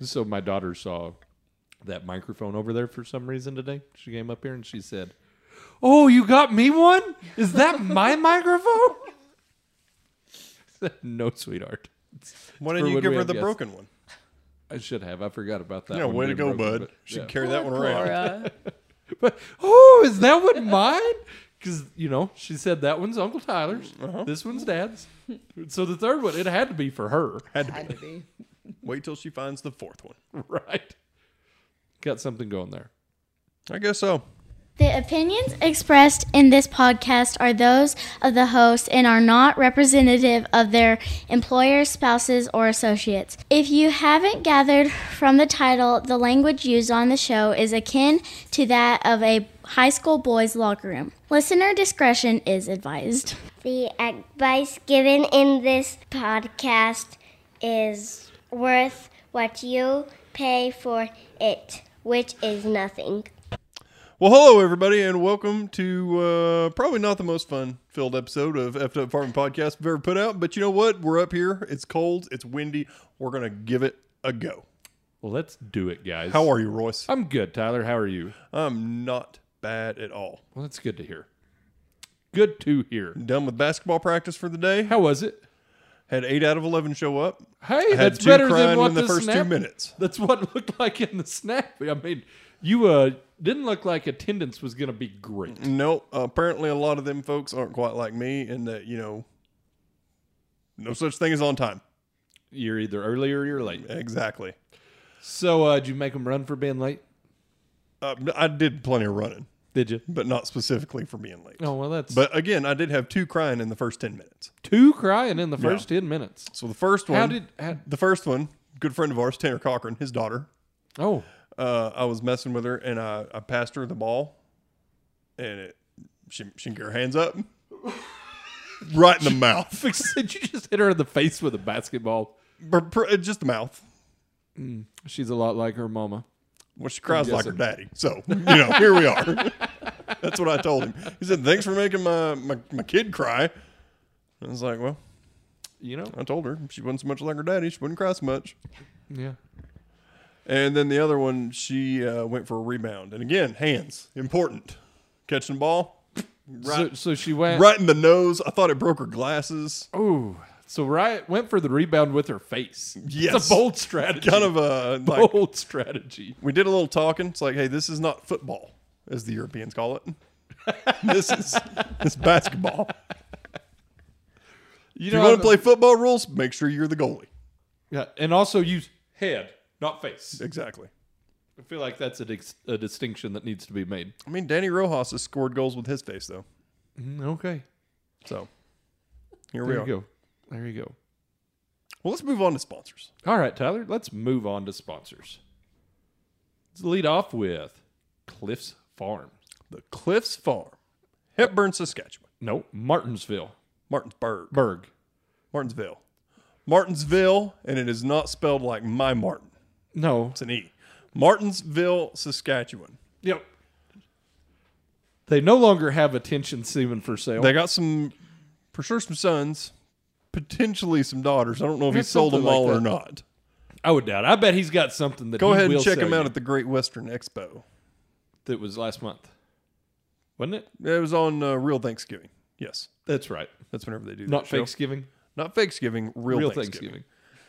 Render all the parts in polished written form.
So my daughter saw that microphone over there for some reason today. She came up here and she said, "Oh, you got me one? Is that my microphone?" No, sweetheart. Why didn't you give her the broken one? I should have. I forgot about that. Yeah, one way to being go, broken, bud. but, Should yeah. carry that one around. But is that one mine? Because she said that one's Uncle Tyler's. This one's Dad's. So the third one, it had to be for her. Had to be. Wait till she finds the fourth one. Right. Got something going there. I guess so. The opinions expressed in this podcast are those of the host and are not representative of their employers, spouses, or associates. If you haven't gathered from the title, the language used on the show is akin to that of a high school boys' locker room. Listener discretion is advised. The advice given in this podcast is worth what you pay for it, which is nothing. Well, hello, everybody, and welcome to probably not the most fun-filled episode of Effed Up Farming Podcast we've ever put out, but you know what? We're up here. It's cold. It's windy. We're going to give it a go. Well, let's do it, guys. How are you, Royce? I'm good, Tyler. How are you? I'm not bad at all. Well, that's good to hear. Good to hear. Done with basketball practice for the day. How was it? Had 8 out of 11 show up. Hey, Had that's 2 better crying than what in the first snap, 2 minutes. That's what it looked like in the snap. I mean, you didn't look like attendance was going to be great. Nope. Apparently, a lot of them folks aren't quite like me, and that no such thing as on time. You're either early or you're late. Exactly. So, did you make them run for being late? I did plenty of running, Did you? but not specifically for being late. Oh, well, that's... But again, I did have 2 crying in the first 10 minutes. 2 crying in the first 10 minutes. So the first one, How the first one, good friend of ours, Tanner Cochran, his daughter. Oh. I was messing with her, and I passed her the ball, and she didn't get her hands up, right in the mouth. Did you just hit her in the face with a basketball? Just the mouth. She's a lot like her mama. Well, she cries like her daddy. So, here we are. That's what I told him. He said, "Thanks for making my kid cry." I was like, well, I told her if she wasn't so much like her daddy, she wouldn't cry so much. Yeah. And then the other one, she went for a rebound. And again, hands, important. Catching the ball, right, So she went... right in the nose. I thought it broke her glasses. Oh, so Riot went for the rebound with her face. Yes. It's a bold strategy. Kind of a bold strategy. We did a little talking. It's like, hey, this is not football, as the Europeans call it. This is basketball. If you want to play football rules, make sure you're the goalie. Yeah, and also use head, not face. Exactly. I feel like that's a distinction that needs to be made. I mean, Danny Rojas has scored goals with his face, though. Okay. So, here we are. There you go. Well, let's move on to sponsors. All right, Tyler, let's move on to sponsors. Let's lead off with Cliffs Farm. The Cliffs Farm, Hepburn, Saskatchewan. No, Martinsville. Martinsville. Martinsville, and it is not spelled like my Martin. No. It's an E. Martinsville, Saskatchewan. Yep. They no longer have attention semen for sale. They got for sure some sons, potentially some daughters. I don't know if he It's sold them something all like or that. not. I would doubt. I bet he's got something that Go he ahead and will check sell him out you. at the Great Western Expo. That was last month. Wasn't it? It was on Real Thanksgiving. Yes. That's right. That's whenever they do Not that show. Thanksgiving. Not Fakesgiving, real Thanksgiving.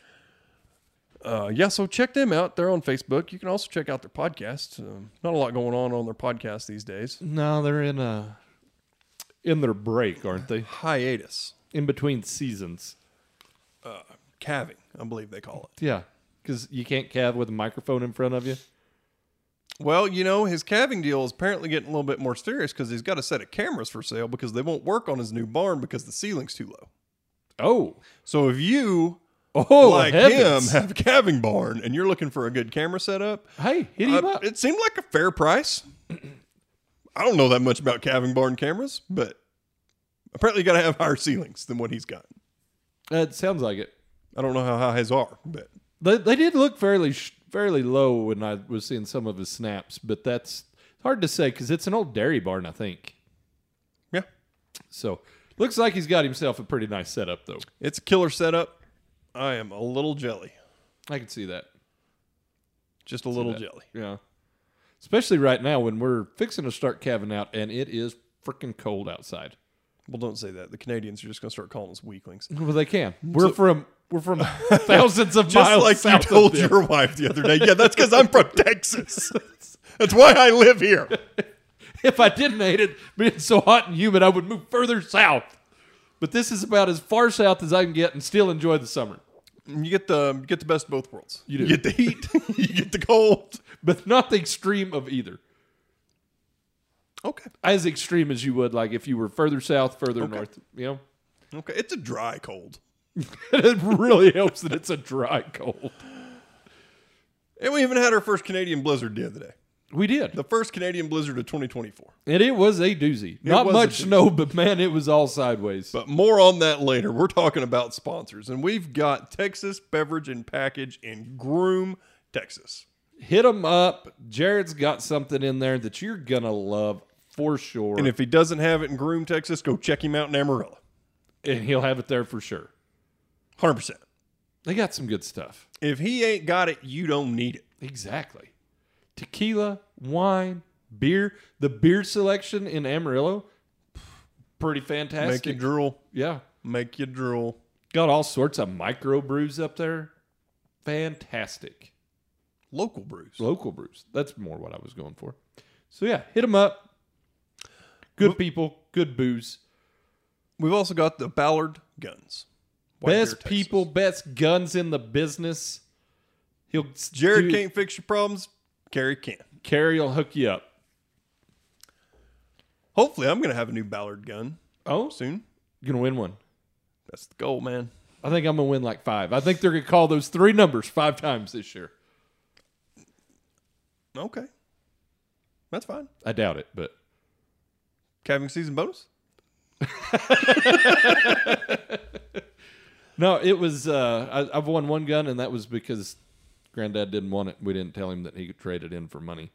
Yeah, so check them out. They're on Facebook. You can also check out their podcast. Not a lot going on their podcast these days. No, they're in their break, aren't they? Hiatus. In between seasons. Calving, I believe they call it. Yeah, because you can't calve with a microphone in front of you. Well, his calving deal is apparently getting a little bit more serious because he's got a set of cameras for sale because they won't work on his new barn because the ceiling's too low. Oh. So if you, like him, have a calving barn and you're looking for a good camera setup, hey, hit him up. It seemed like a fair price. I don't know that much about calving barn cameras, but apparently you got to have higher ceilings than what he's got. It sounds like it. I don't know how high his are, but They did look fairly low when I was seeing some of his snaps, but that's hard to say because it's an old dairy barn, I think. yeah, So looks like he's got himself a pretty nice setup, though. it's a killer setup. I am a little jelly. I can see that. Just a little jelly. Yeah. Especially right now when we're fixing to start calving out and it is freaking cold outside. Well, don't say that. The Canadians are just going to start calling us weaklings. Well, they can. We're from thousands of Just miles like you south told of them. your wife the other day. Yeah, that's because I'm from Texas. That's why I live here. If I didn't hate it being so hot and humid, I would move further south. But this is about as far south as I can get and still enjoy the summer. You get the best of both worlds. You do. You get the heat. You get the cold. But not the extreme of either. Okay. As extreme as you would, like if you were further south, further north, you know? Okay. It's a dry cold. It really helps that it's a dry cold. And we even had our first Canadian blizzard the other day. We did. The first Canadian blizzard of 2024. And it was a doozy. Not was a much doozy. snow, but man, it was all sideways. But more on that later. We're talking about sponsors. And we've got Texas Beverage and Package in Groom, Texas. Hit them up. Jared's got something in there that you're going to love for sure. And if he doesn't have it in Groom, Texas, go check him out in Amarillo. And he'll have it there for sure. 100%. They got some good stuff. If he ain't got it, you don't need it. Exactly. Tequila, wine, beer. The beer selection in Amarillo, pretty fantastic. Make you drool. Yeah. Make you drool. Got all sorts of micro brews up there. Fantastic. Local brews. Local brews. That's more what I was going for. So yeah, hit them up. Good people, good booze. We've also got the Ballard Guns. White Bear, Best Texas. people, best guns in the business. Jared can't fix your problems. Carrie can. Carrie will hook you up. Hopefully, I'm going to have a new Ballard gun Oh, soon. you're going to win one. That's the goal, man. I think I'm going to win like 5. I think they're going to call those 3 numbers 5 times this year. Okay. That's fine. I doubt it, but Calving season bonus? no, it was, I've won 1 gun, and that was because Granddad didn't want it. We didn't tell him that he could trade it in for money.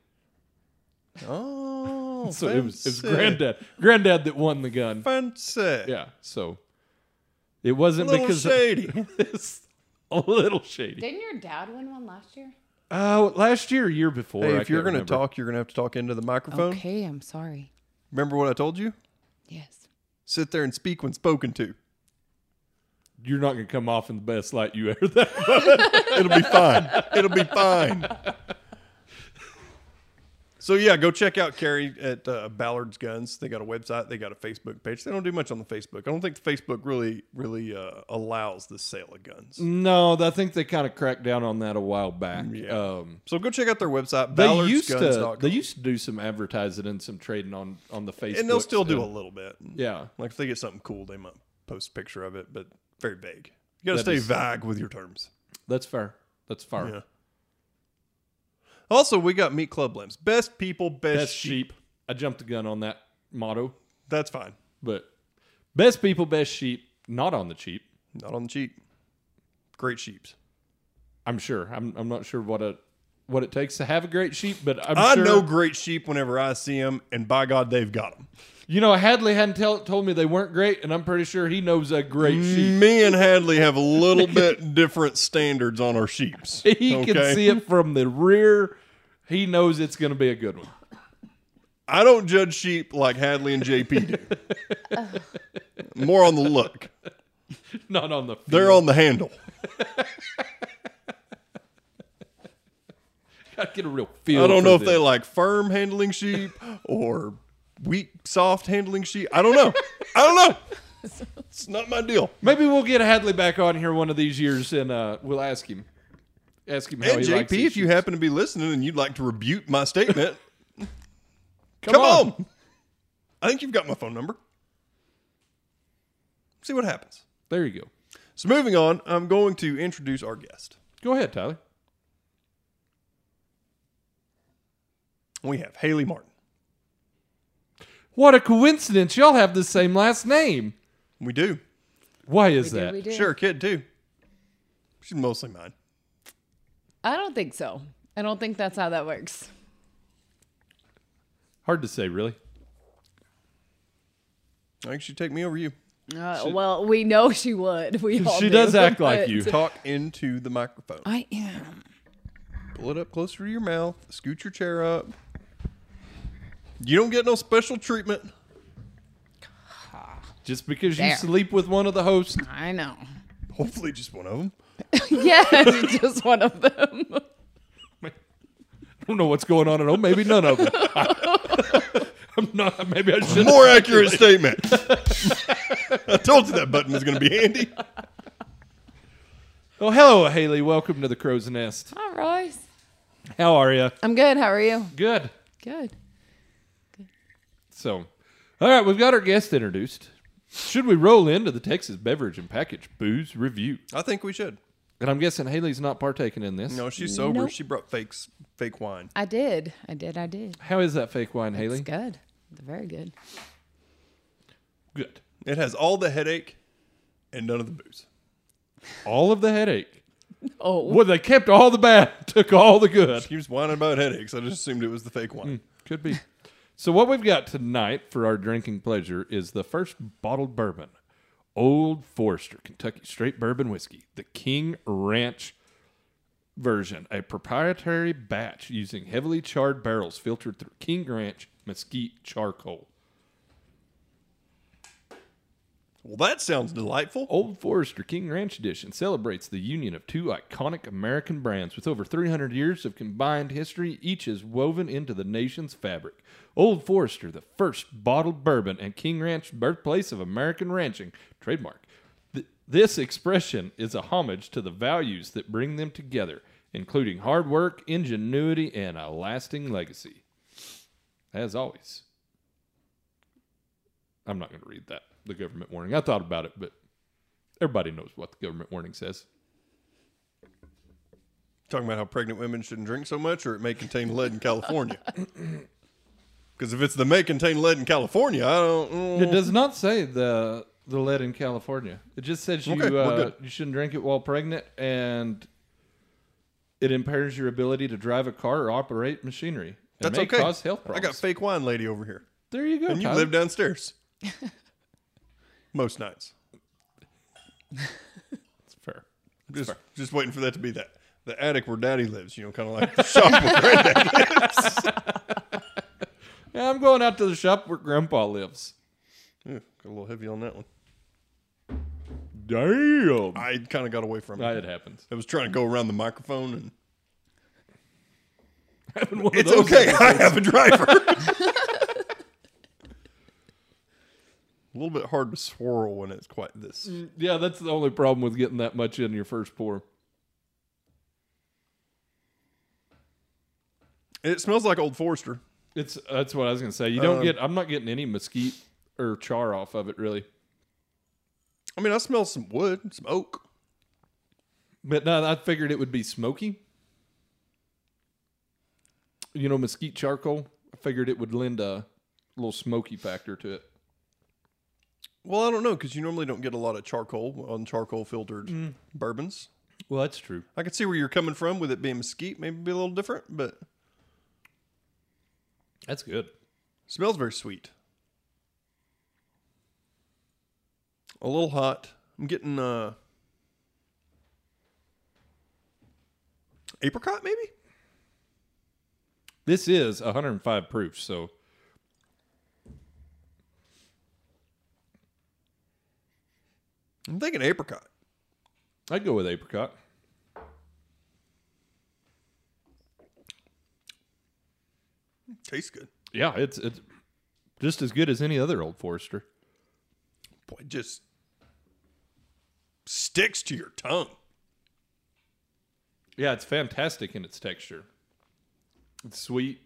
Oh, So it was Granddad that won the gun. Fancy. Yeah, so it wasn't A little because shady. it's a little shady. Didn't your dad win one last year? Last year, year before. Hey, I if you're can't going to remember. talk, you're going to have to talk into the microphone. Okay, I'm sorry. Remember what I told you? Yes. Sit there and speak when spoken to. You're not going to come off in the best light you ever thought. It'll be fine. It'll be fine. So, yeah, go check out Carrie at Ballard's Guns. They got a website. They got a Facebook page. They don't do much on the Facebook. I don't think the Facebook really allows the sale of guns. No, I think they kind of cracked down on that a while back. Yeah. So go check out their website, They used ballardsguns.com. to do some advertising and some trading on the Facebook. And they'll still do a little bit. Yeah. Like if they get something cool, they might post a picture of it, but very vague. You got to That stay is- vague with your terms. That's fair. That's fair. Yeah. Also, we got Meat Club Lambs. Best people, best, Best sheep. sheep. I jumped the gun on that motto, That's fine. but best people, best sheep, not on the cheap. Not on the cheap. Great sheeps. I'm sure. I'm not sure what it takes to have a great sheep, but I sure. know great sheep whenever I see them, and by God, they've got them. You know, Hadley hadn't told me they weren't great, and I'm pretty sure he knows a great sheep. Me and Hadley have a little bit different standards on our sheeps. He can see it from the rear. He knows it's going to be a good one. I don't judge sheep like Hadley and JP do. More on the look. Not on the field. They're on the handle. Gotta get a real feel. I don't for know if this. they like firm handling sheep or weak, soft handling sheep. I don't know. I don't know. It's not my deal. Maybe we'll get Hadley back on here one of these years, and we'll ask him. Ask him how And he likes JP, his if you sheep. happen to be listening and you'd like to rebuke my statement, Come come on. on. I think you've got my phone number. See what happens. There you go. So moving on, I'm going to introduce our guest. Go ahead, Tyler. We have Haley Martin. What a coincidence! Y'all have the same last name. We do. Why is that? We do. Sure, kid too. She's mostly mine. I don't think so. I don't think that's how that works. Hard to say, really. I think she'd take me over you. Well, we know she would. We all She do, does act like but you. Talk into the microphone. I am. Pull it up closer to your mouth. Scoot your chair up. You don't get no special treatment. Just because you There. sleep with one of the hosts. I know. Hopefully just one of them. Yes, just one of them. I don't know what's going on at home. Maybe none of them. I'm not. Maybe I should. More accurate statement. I told you that button was going to be handy. Oh, hello, Haley. Welcome to the Crow's Nest. Hi, Royce. How are you? I'm good. How are you? Good. Good. So, all right, we've got our guest introduced. Should we roll into the Texas Beverage and Package Booze Review? I think we should. And I'm guessing Haley's not partaking in this. No, she's sober. Nope. She brought fake wine. I did. How is that fake wine, Haley? It's good. It's very good. Good. It has all the headache and none of the booze. All of the headache. Oh, Well, they kept all the bad, took all the good. She was whining about headaches. I just assumed it was the fake wine. Could be. So what we've got tonight for our drinking pleasure is the first bottled bourbon, Old Forester Kentucky Straight Bourbon Whiskey, the King Ranch version, a proprietary batch using heavily charred barrels filtered through King Ranch mesquite charcoal. Well, that sounds delightful. Old Forester King Ranch Edition celebrates the union of two iconic American brands with over 300 years of combined history. Each is woven into the nation's fabric. Old Forester, the first bottled bourbon, and King Ranch, birthplace of American ranching, trademark. This expression is a homage to the values that bring them together, including hard work, ingenuity, and a lasting legacy. As always, I'm not going to read that. The government warning. I thought about it, but everybody knows what the government warning says. Talking about how pregnant women shouldn't drink so much, or it may contain lead in California. Because if it's the may contain lead in California, I don't. It does not say the lead in California. It just says you Okay, we're good. you shouldn't drink it while pregnant, and it impairs your ability to drive a car or operate machinery. That's may okay. cause health I problems. got fake wine lady over here, There you go. and you Tyler. live downstairs. Most nights. It's fair. Just waiting for that to be the attic where Daddy lives. You know, kind of like the shop where Granddad lives. Yeah, I'm going out to the shop where Grandpa lives. Got a little heavy on that one. Damn. I kind of got away from it. It happens. I was trying to go around the microphone, and Having one of it's those okay. I have a driver. A little bit hard to swirl when it's quite this. Yeah, that's the only problem with getting that much in your first pour. It smells like Old Forester. That's what I was gonna say. You don't I'm not getting any mesquite or char off of it really. I mean, I smell some wood, some oak. But no, I figured it would be smoky. You know, mesquite charcoal. I figured it would lend a little smoky factor to it. Well, I don't know, because you normally don't get a lot of charcoal on charcoal filtered bourbons. Well, that's true. I can see where you're coming from with it being mesquite, maybe be a little different, but That's good. smells very sweet. A little hot. I'm getting apricot, maybe? This is 105 proof, so I'm thinking apricot. I'd go with apricot. Tastes good. Yeah, it's just as good as any other Old Forester. Boy, it just sticks to your tongue. Yeah, it's fantastic in its texture. It's sweet.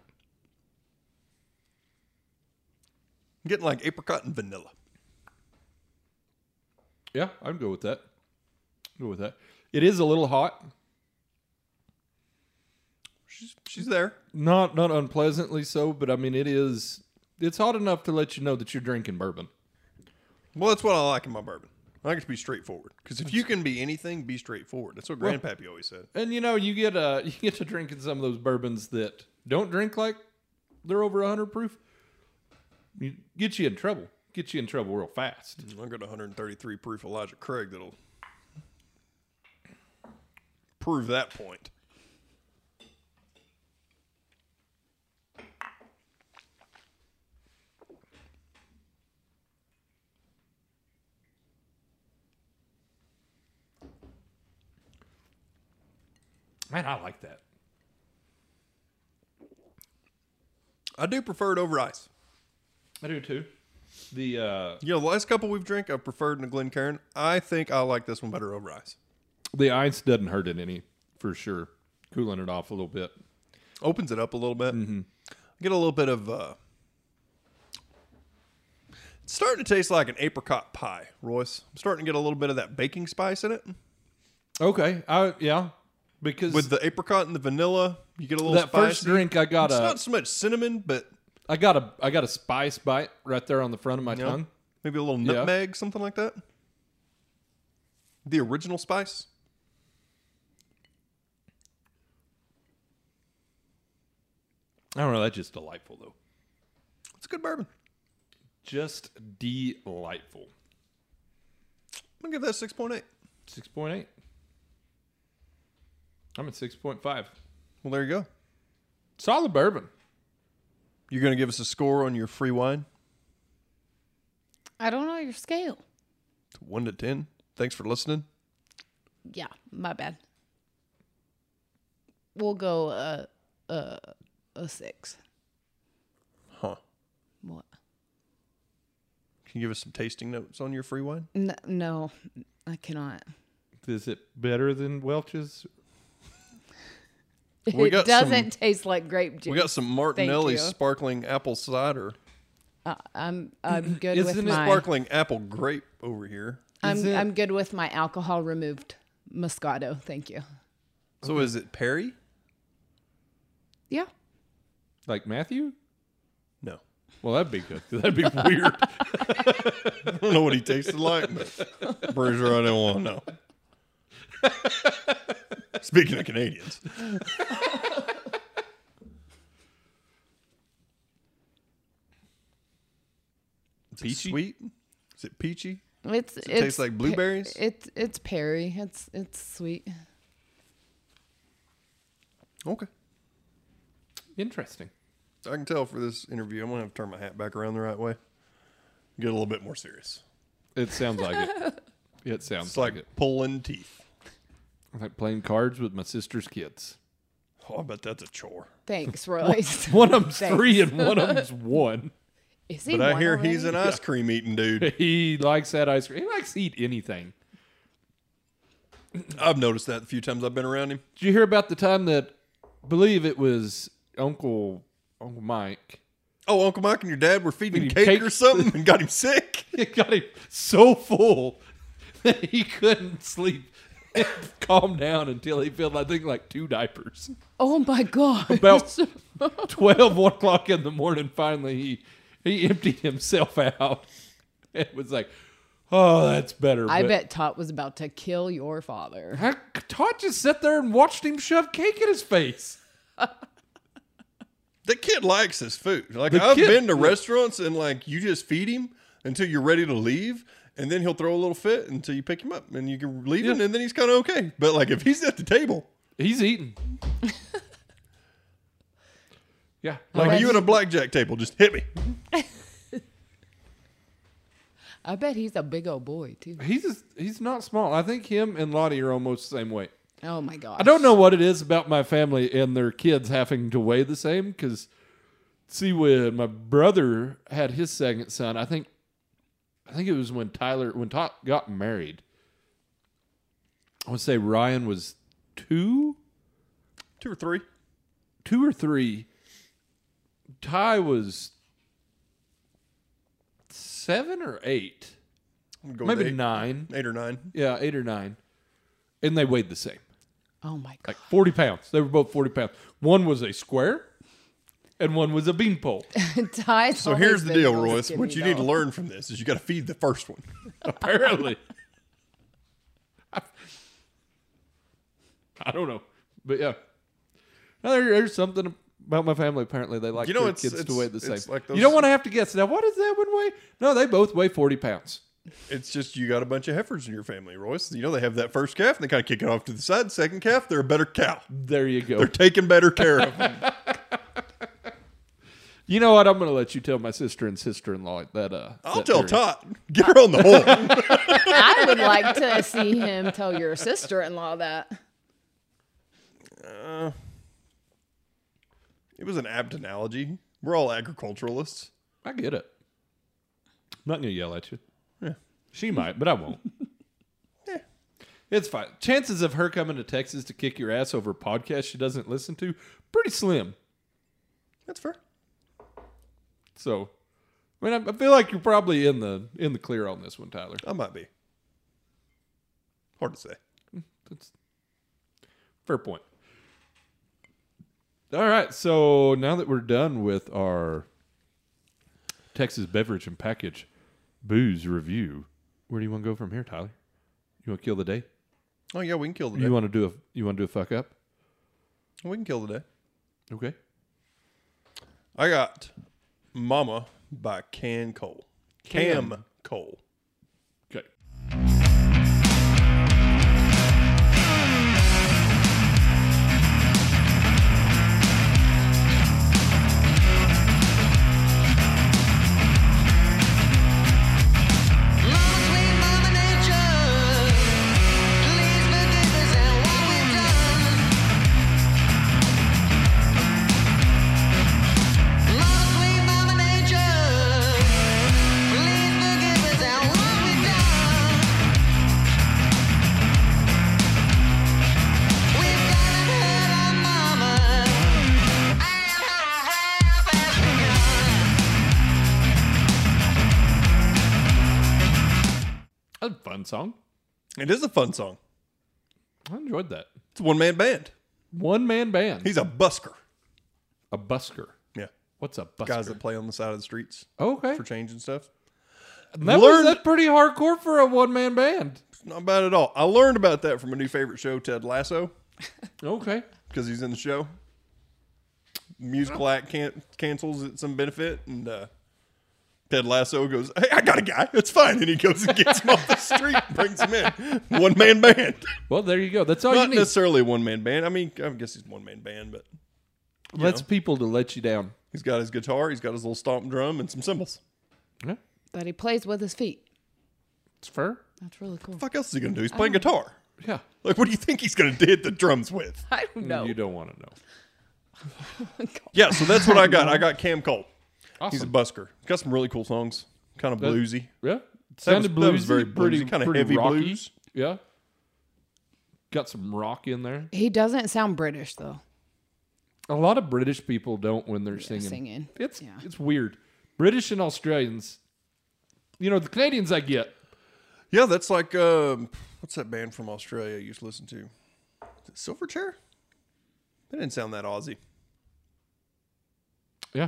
I'm getting like apricot and vanilla. Yeah, I'd go with that. Go with that. It is a little hot. She's there. Not unpleasantly so, but I mean it's hot enough to let you know that you're drinking bourbon. Well, that's what I like in my bourbon. I like it to be straightforward. Because if you can be anything, be straightforward. That's what Grandpappy always said. And you know, you get to drinking some of those bourbons that don't drink like they're over 100 proof. Get you in trouble. Get you in trouble real fast. I got 133 proof Elijah Craig that'll prove that point. Man, I like that. I do prefer it over ice. I do too. The the last couple we've drank, I've preferred in the Glencairn. I think I like this one better over ice. the ice doesn't hurt it any, for sure. Cooling it off a little bit. Opens it up a little bit. Get a little bit of... it's starting to taste like an apricot pie, Royce. I'm starting to get a little bit of that baking spice in it. Okay. Yeah. Because With the apricot and the vanilla, you get a little that spicy. first drink, I got It's not so much cinnamon, but... I got a spice bite right there on the front of my tongue. Maybe a little Yeah. nutmeg, something like that. The original spice. I don't know. That's just delightful, though. It's a good bourbon. Just delightful. I'm going to give that 6.8. 6.8. I'm at 6.5. Well, there you go. Solid bourbon. You're going to give us a score on your free wine? I don't know your scale. 1 to 10. Thanks for listening. Yeah, my bad. We'll go a 6. Huh. What? Can you give us some tasting notes on your free wine? No, I cannot. Is it better than Welch's? We got It doesn't taste like grape juice. We got some Martinelli you. sparkling apple cider. I'm good Isn't with it my Sparkling apple grape over here. I'm good with my alcohol removed Moscato. Thank you. So is it Perry? Yeah. Like Matthew? No. Well, that'd be good. That'd be weird. I don't know what he tasted like, but pretty sure I don't want to know. Speaking of Canadians. Is it Peachy? sweet? Is it peachy? It taste like blueberries? It's Perry. It's sweet. Okay. Interesting. I can tell for this interview, I'm going to have to turn my hat back around the right way. Get a little bit more serious. It sounds like it. It sounds It's like like it. pulling teeth. I'm like playing cards with my sister's kids. Oh, I bet that's a chore. Thanks, Royce. One of them's Thanks. 3 and one of them's 1. Is he But I one hear already? he's an ice cream eating dude. He likes that ice cream. He likes to eat anything. I've noticed that a few times I've been around him. Did you hear about the time that, I believe it was Uncle Mike, Oh, Uncle Mike and your dad were feeding him Feeding cake, cake. or something and got him sick? it got him so full that he couldn't sleep and calm down until he filled, I think, like 2 diapers. Oh my god! About 1 o'clock in the morning, finally, he emptied himself out. It was like, oh, that's better. I But bet Tot was about to kill your father. Todd just sat there and watched him shove cake in his face. That kid likes his food. Like, The I've kid- been to restaurants and, like, you just feed him until you're ready to leave, and then he'll throw a little fit until you pick him up, and you can leave him, and then he's kind of okay. But, like, if he's at the table, He's eating. Yeah. like bet you at a he- blackjack table, just hit me. I bet he's a big old boy too. He's not small. I think him and Lottie are almost the same weight. Oh my gosh! I don't know what it is about my family and their kids having to weigh the same. Because, see, when my brother had his second son, I think it was when Todd got married. I would say Ryan was 2 2 or 3. or 3. Ty was 7 or 8, I'm gonna go with maybe 8. 9. 8 or 9. Yeah, 8 or 9, and they weighed the same. Oh my god! Like 40 pounds. They were both 40 pounds. One was a square and one was a beanpole. Ty's So always here's the been deal, real Royce. skinny, What you need to though. learn from this is you got to feed the first one. Apparently. I don't know. But yeah. Now, there's something about my family. Apparently, they like You know, their it's- kids to it's- weigh the it's same. like those- You don't want to have to guess. Now, what does that one weigh? No, they both weigh 40 pounds. It's just you got a bunch of heifers in your family, Royce. You know, they have that first calf and they kind of kick it off to the side. Second calf, they're a better cow. There you go. They're taking better care of them. You know what? I'm going to let you tell my sister and sister-in-law that. I'll that tell theory. Tot. Get her on the horn. I would like to see him tell your sister-in-law that. It was an apt analogy. We're all agriculturalists. I get it. I'm not going to yell at you. Yeah. She might, but I won't. Yeah. It's fine. Chances of her coming to Texas to kick your ass over a podcast she doesn't listen to, pretty slim. That's fair. So, I mean, I feel like you're probably in the clear on this one, Tyler. I might be. Hard to say. That's fair point. All right, so now that we're done with our Texas beverage and package booze review, where do you want to go from here, Tyler? You want to kill the day? Oh yeah, we can kill the day. You want to do a fuck up? We can kill the day. Okay. I got Mama by Cam Cole. Cam Cole. Okay. That's a fun song. It is a fun song. I enjoyed that. It's a one-man band. One-man band. He's a busker. A busker. Yeah. What's a busker? Guys that play on the side of the streets Okay. for change and stuff. That's pretty hardcore for a one-man band. It's not bad at all. I learned about that from a new favorite show, Ted Lasso, Okay. because he's in the show. Musical act cancels at some benefit, and Ted Lasso goes, "Hey, I got a guy. It's fine." And he goes and gets him off the street and brings him in. One-man band. Well, there you go. That's all Not you need. necessarily a one-man band. I mean, I guess he's a one-man band, but That's people to let you down. he's got his guitar, he's got his little stomp drum, and some cymbals. Yeah. That he plays with his feet. It's fair. That's really cool. What the fuck else is he going to do? He's playing guitar. Yeah. Like, what do you think he's going to hit the drums with? I don't know. You don't want to know. Yeah, so that's what I got. I got Cam Cole. Awesome. He's a busker. He's got some really cool songs. Kind of bluesy. Yeah. Sounded that was bluesy, very pretty bluesy, kinda pretty heavy rocky. blues. Yeah. Got some rock in there. He doesn't sound British though. A lot of British people don't when they're singing. It's weird. British and Australians, the Canadians I get. Yeah, that's like, what's that band from Australia I used to listen to? Is it Silverchair? They didn't sound that Aussie. Yeah.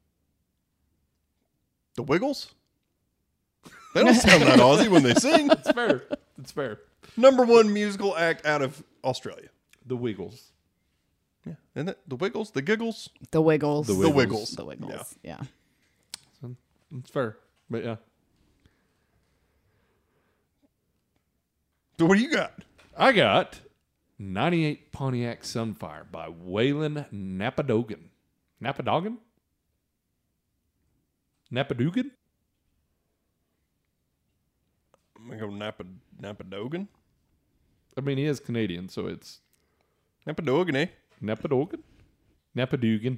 The Wiggles? They don't sound that Aussie when they sing. It's fair. It's fair. Number one musical act out of Australia. The Wiggles. Yeah. Isn't it? The Wiggles? The Giggles? The Wiggles. The Wiggles. The Wiggles. Yeah. So, it's fair. But yeah. So what do you got? I got 98 Pontiac Sunfire by Waylon Napadogan. Napadogan? Napadogan? I'm going to go Napadogan. I mean, he is Canadian, so it's Napadogan, eh? Napadogan? Napadogan.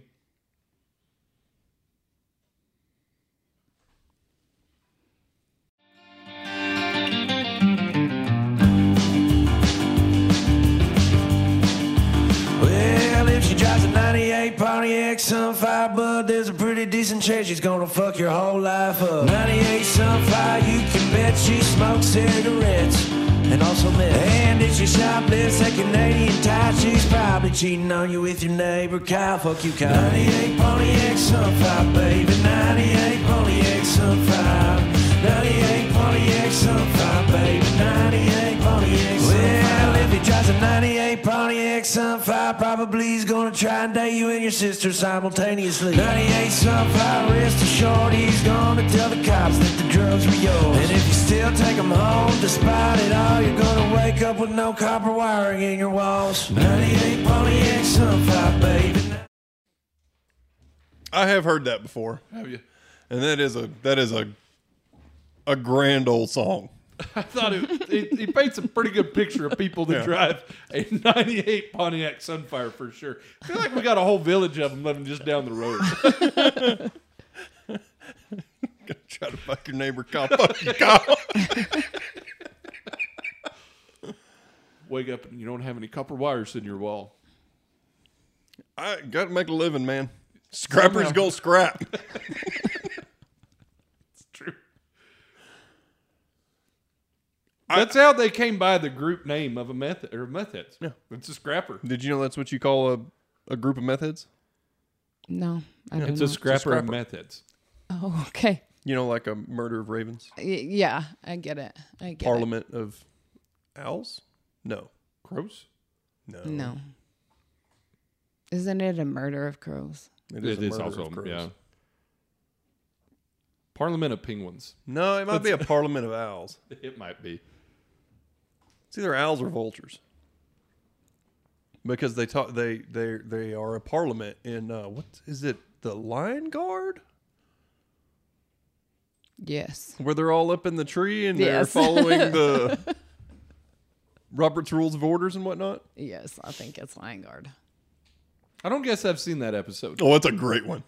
Well, if she drives a 98 Pontiac Sunfire, bud, there's a pretty decent chance she's gonna fuck your whole life up. 98 Sunfire, you can bet she smokes cigarettes and also meth. And if she shoplifts that Canadian Tire, she's probably cheating on you with your neighbor Kyle. Fuck you, Kyle. 98 Pontiac Sunfire, baby. 98 Pontiac Sunfire. 98 Pontiac Sunfire, baby. 98 Pontiac Sunfire. Well, if he drives a 98 Pontiac Sunfire, probably he's gonna try and date you and your sister simultaneously. 98 Sunfire, rest assured he's gonna tell the cops that the drugs were yours. And if you still take them home, despite it all, you're gonna wake up with no copper wiring in your walls. 98 Pontiac Sunfire, baby. I have heard that before. Have you? And that is a grand old song. I thought he paints a pretty good picture of people that drive a 98 Pontiac Sunfire for sure. I feel like we got a whole village of them living just down the road. Try to fuck your neighbor, cop. Fuck you, cop. Wake up and you don't have any copper wires in your wall. I got to make a living, man. Scrappers go scrap. It's true. That's how they came by the group name of a meth heads. Yeah. It's a scrapper. Did you know that's what you call a group of meth heads? No, I don't It's know. a scrapper of scrapper. meth heads. Oh, okay. You know, like a murder of ravens? Yeah, I get it. Parliament of owls? No. Crows? No. No. Isn't it a murder of crows? It is, It is a murder also, of crows. yeah. Parliament of penguins. No, it might be a parliament of owls. It might be. It's either owls or vultures. Because they are a parliament in what is it? The Lion Guard? Yes. Where they're all up in the tree and they're Yes. following the Robert's Rules of Orders and whatnot. Yes, I think it's Lion Guard. I don't guess I've seen that episode. Oh, that's a great one.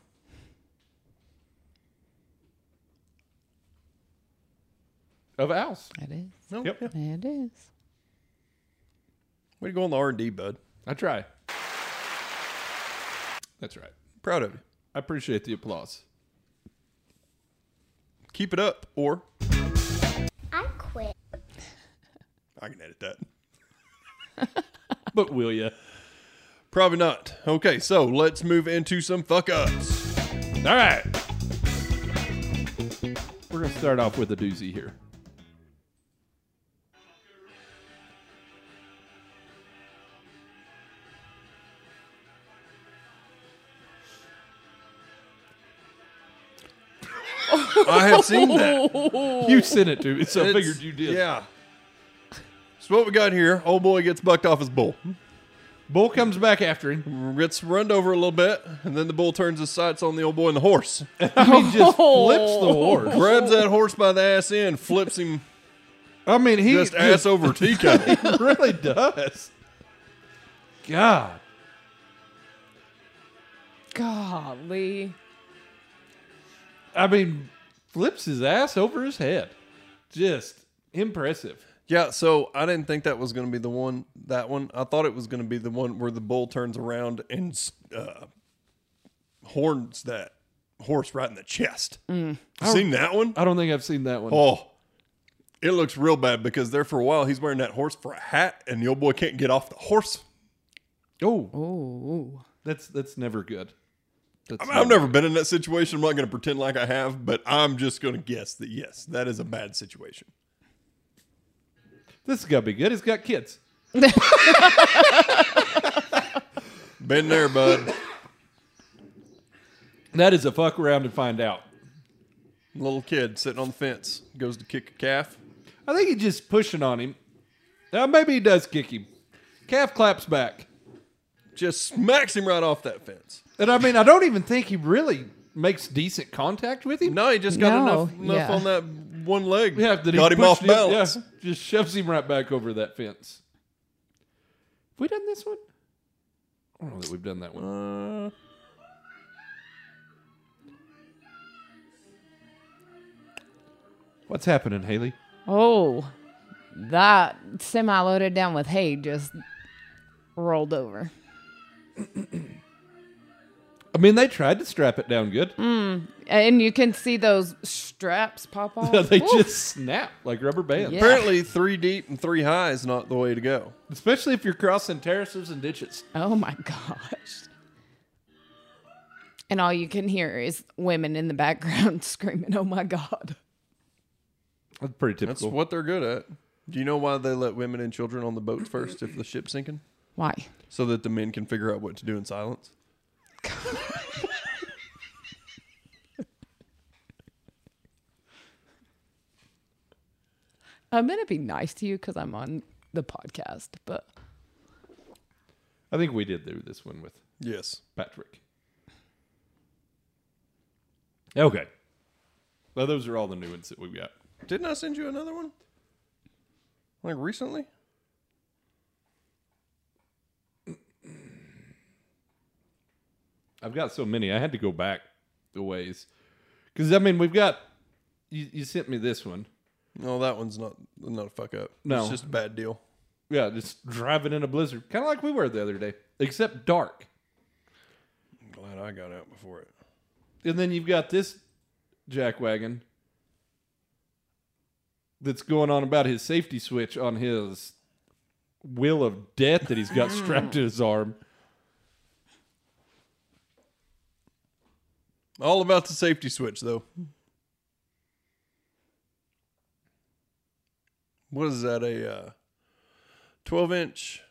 Of owls. It is. No, Yep. yeah. It is. Way to go on the R&D, bud. I try. That's right. Proud of you. I appreciate the applause. Keep it up, or I quit. I can edit that. But will ya? Probably not. Okay, so let's move into some fuck-ups. All right. We're going to start off with a doozy here. I have seen that. You sent it to me, so I It's- figured you did. Yeah. So what we got here, old boy gets bucked off his bull. Bull comes back after him. Gets run over a little bit, and then the bull turns his sights on the old boy and the horse. He just flips the horse. Grabs that horse by the ass end, flips him I mean, he just ass over tea kettle. really does. God. Golly. I mean, flips his ass over his head. Just impressive. Yeah, so I didn't think that was going to be that one. I thought it was going to be the one where the bull turns around and horns that horse right in the chest. Seen that one? I don't think I've seen that one. Oh, it looks real bad because there for a while he's wearing that horse for a hat and the old boy can't get off the horse. Oh, Oh. that's never good. That's I've never been in that situation. I'm not going to pretend like I have, but I'm just going to guess that yes, that is a bad situation. This has got to be good. He's got kids. Been there, bud. That is a fuck around and find out. Little kid sitting on the fence goes to kick a calf. I think he's just pushing on him. Maybe he does kick him. Calf claps back. Just smacks him right off that fence. And I mean, I don't even think he really makes decent contact with him. No, he just got No, enough yeah. on that one leg. Yeah, that he got him off pushed balance. Yeah, just shoves him right back over that fence. Have we done this one? I don't know that we've done that one. What's happening, Haley? Oh. That semi loaded down with hay just rolled over. I mean, they tried to strap it down good. And you can see those straps pop off. They Ooh. just snap like rubber bands. Yeah. Apparently, 3 deep and 3 high is not the way to go. Especially if you're crossing terraces and ditches. Oh my gosh. And all you can hear is women in the background screaming, oh my God. That's pretty That's typical. what they're good at. Do you know why they let women and children on the boats first if the ship's sinking? Why? So that the men can figure out what to do in silence. I'm going to be nice to you because I'm on the podcast, but I think we did do this one with Yes. Patrick. Okay. Well, those are all the new ones that we've got. Didn't I send you another one? Like recently? I've got so many. I had to go back a ways. Because, I mean, we've got... You sent me this one. No, that one's not a fuck up. No. It's just a bad deal. Yeah, just driving in a blizzard. Kind of like we were the other day. Except dark. I'm glad I got out before it. And then you've got this jackwagon that's going on about his safety switch on his wheel of death that he's got strapped to his arm. All about the safety switch, though. What is that? A 12-inch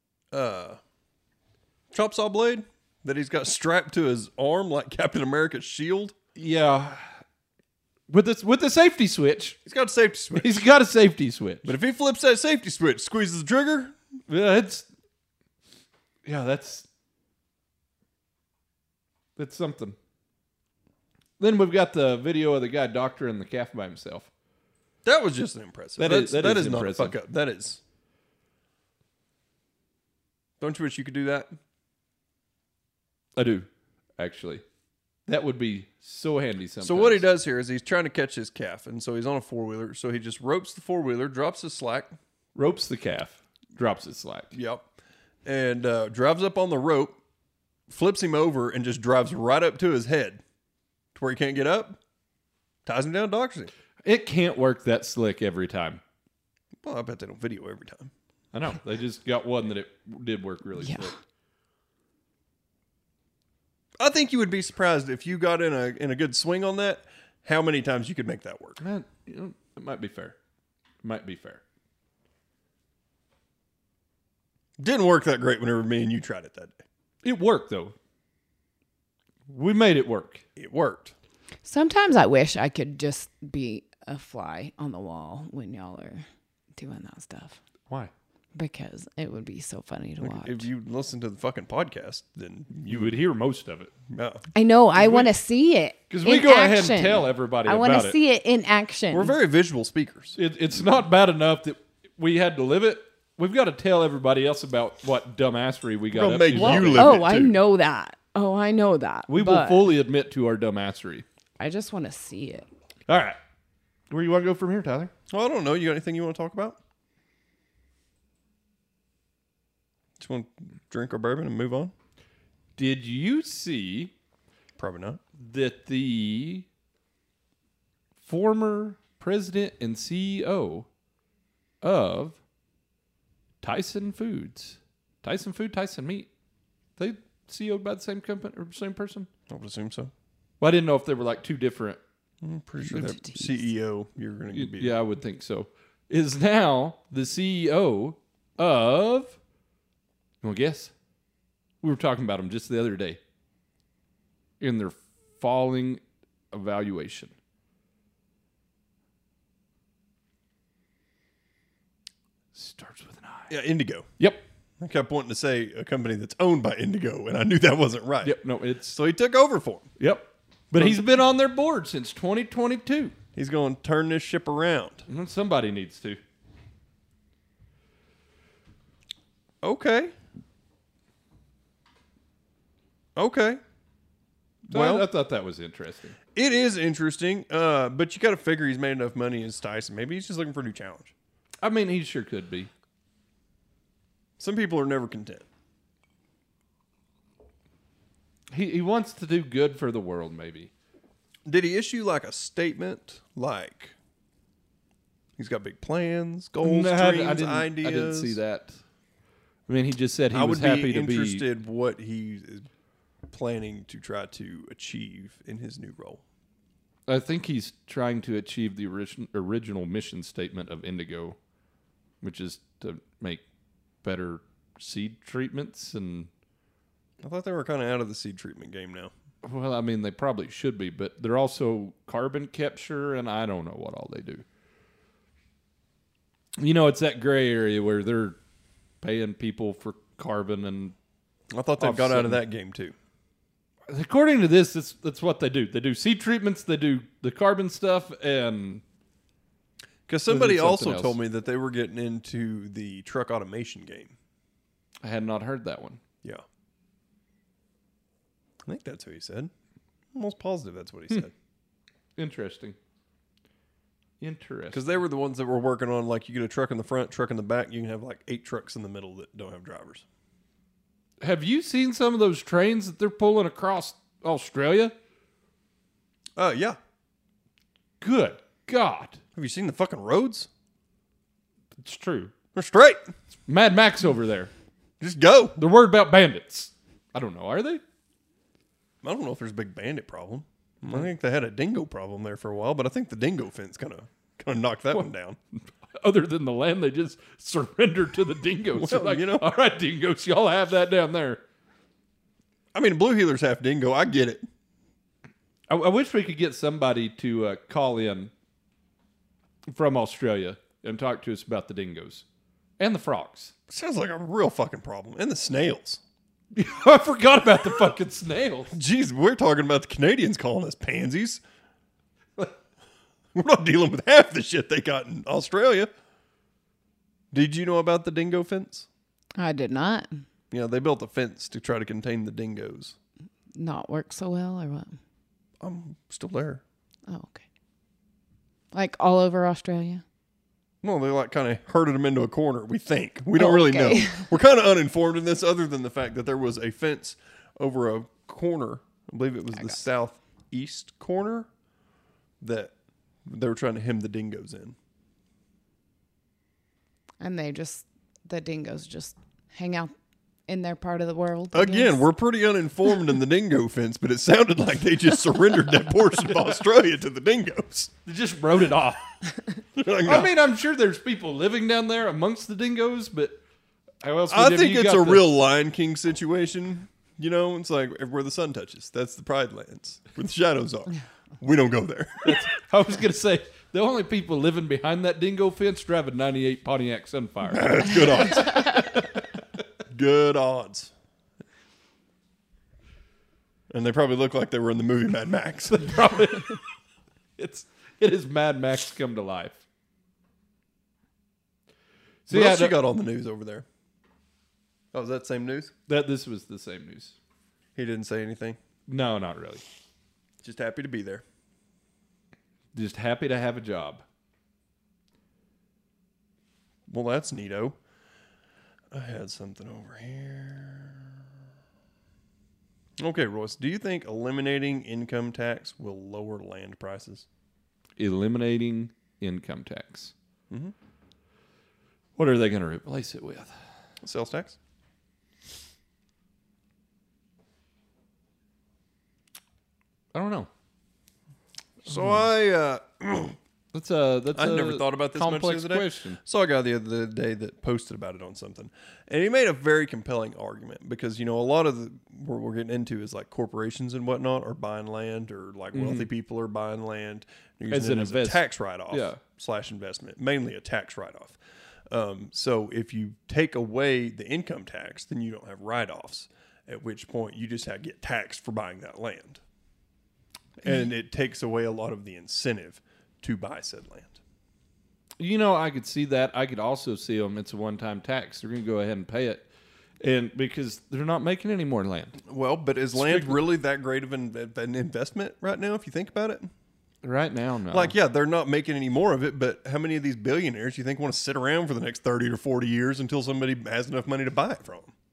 chop saw blade that he's got strapped to his arm like Captain America's shield? Yeah. With the safety switch. He's got a safety switch. He's got a safety switch. But if he flips that safety switch, squeezes the trigger, that's something. Then we've got the video of the guy doctoring the calf by himself. that was just an impressive. That is not a impressive. fuck up. That is. Don't you wish you could do that? I do, actually. That would be so handy sometimes. So what he does here is he's trying to catch his calf, and so he's on a four-wheeler. So he just ropes the four-wheeler, drops his slack. Ropes the calf, drops his slack. Yep. And drives up on the rope, flips him over, and just drives right up to his head to where he can't get up, ties him down, doctors him. It can't work that slick every time. Well, I bet they don't video every time. I know. They just got one that it did work really slick. I think you would be surprised if you got in a good swing on that, how many times you could make that work. It might be fair. Didn't work that great whenever me and you tried it that day. It worked, though. We made it work. It worked. Sometimes I wish I could just be a fly on the wall when y'all are doing that stuff. Why? Because it would be so funny to watch. If you listen to the fucking podcast, then You would hear most of it. I know. I want to see it. Because we in go ahead action. and tell everybody I about want it. to see it in action. we're very visual speakers. It's not bad enough that we had to live it. We've got to tell everybody else about what dumbassery we got gonna up make to. you live oh, it, I too. know that. Oh, I know that. We will But fully admit to our dumbassery. I just want to see it. All right. Where you want to go from here, Tyler? Well, I don't know. You got anything you want to talk about? Just want to drink our bourbon and move on? Did you see Probably not. that the former president and CEO of Tyson Foods, Tyson Meat, they CEO'd by the same company or same person? I would assume so. Well, I didn't know if they were like two different. I'm pretty sure that CEO you're going to be. Yeah, I would think so. Is now the CEO of. You want to guess? We were talking about them just the other day. In their falling evaluation. Starts with an I. Yeah, Indigo. Yep. I kept wanting to say a company that's owned by Indigo, and I knew that wasn't right. Yep. No, it's. So he took over for him. Yep. But he's been on their board since 2022. He's going to turn this ship around. And somebody needs to. Okay. So Well, I thought that was interesting. it is interesting, but you got to figure he's made enough money as Tyson. Maybe he's just looking for a new challenge. I mean, he sure could be. Some people are never content. He wants to do good for the world, maybe. Did he issue like a statement like he's got big plans, goals, No, dreams, ideas? I didn't see that. I mean, he just said he I was would happy be to be. interested what he is planning to try to achieve in his new role. I think he's trying to achieve the original mission statement of Indigo, which is to make better seed treatments. And I thought they were kind of out of the seed treatment game now. well, I mean, they probably should be, but they're also carbon capture, and I don't know what all they do. You know, it's that gray area where they're paying people for carbon, and I thought they got out Offsetting. of that game too. according to this, that's what they do. They do seed treatments, they do the carbon stuff, and Because somebody also told me that they were getting into the truck automation game. I had not heard that one. Yeah. I think that's what he said. I'm almost positive that's what he said. Interesting. Because they were the ones that were working on, like, you get a truck in the front, truck in the back. You can have, like, 8 trucks in the middle that don't have drivers. Have you seen some of those trains that they're pulling across Australia? Yeah. Good God. Have you seen the fucking roads? It's true. They're straight. It's Mad Max over there. Just go. They're worried about bandits. I don't know. Are they? I don't know if there's a big bandit problem. I think they had a dingo problem there for a while, but I think the dingo fence kind of knocked that one down. Other than the land, they just surrendered to the dingoes. Well, like, all right, dingoes, y'all have that down there. I mean, Blue Heeler's half dingo. I get it. I wish we could get somebody to call in from Australia and talk to us about the dingoes and the frogs. Sounds like a real fucking problem. And the snails. I forgot about the fucking snails. Jeez, we're talking about the Canadians calling us pansies. We're not dealing with half the shit they got in Australia. Did you know about the dingo fence? I did not. Yeah, they built a fence to try to contain the dingoes. Not work so well, or what? I'm still there. Oh, okay. Like all over Australia? No, they like kind of herded them into a corner, we think. We don't really know. We're kind of uninformed in this, other than the fact that there was a fence over a corner. I believe it was the southeast corner that they were trying to hem the dingoes in. And the dingoes just hang out in their part of the world. Again, we're pretty uninformed in the dingo fence, but it sounded like they just surrendered that portion of Australia to the dingoes. They just wrote it off. Like, no. I mean, I'm sure there's people living down there amongst the dingoes, but how else? I think it's a real Lion King situation. You know, it's like where the sun touches. That's the Pride Lands, where the shadows are. We don't go there. I was going to say, the only people living behind that dingo fence drive a 98 Pontiac Sunfire. That's good odds. Good odds. And they probably look like they were in the movie Mad Max. It is Mad Max come to life. So what else you got on the news over there? Oh, is that same news? This was the same news. He didn't say anything? No, not really. Just happy to be there. Just happy to have a job. Well, that's neato. I had something over here. Okay, Royce, do you think eliminating income tax will lower land prices? Eliminating income tax. Mm-hmm. What are they going to replace it with? Sales tax? I don't know. So I never thought about this much the other day. Question. Saw a guy the other day that posted about it on something, and he made a very compelling argument because, you know, a lot of what we're getting into is like corporations and whatnot are buying land, or like wealthy people are buying land as a tax write-off / investment, mainly a tax write-off. So if you take away the income tax, then you don't have write-offs, at which point you just get taxed for buying that land. And it takes away a lot of the incentive to buy said land. You know, I could see that. I could also see them. It's a one-time tax. They're going to go ahead and pay it, and because they're not making any more land. Well, but is land really that great of an investment right now? If you think about it, right now, no. Like, yeah, they're not making any more of it. But how many of these billionaires do you think want to sit around for the next 30 or 40 years until somebody has enough money to buy it from them?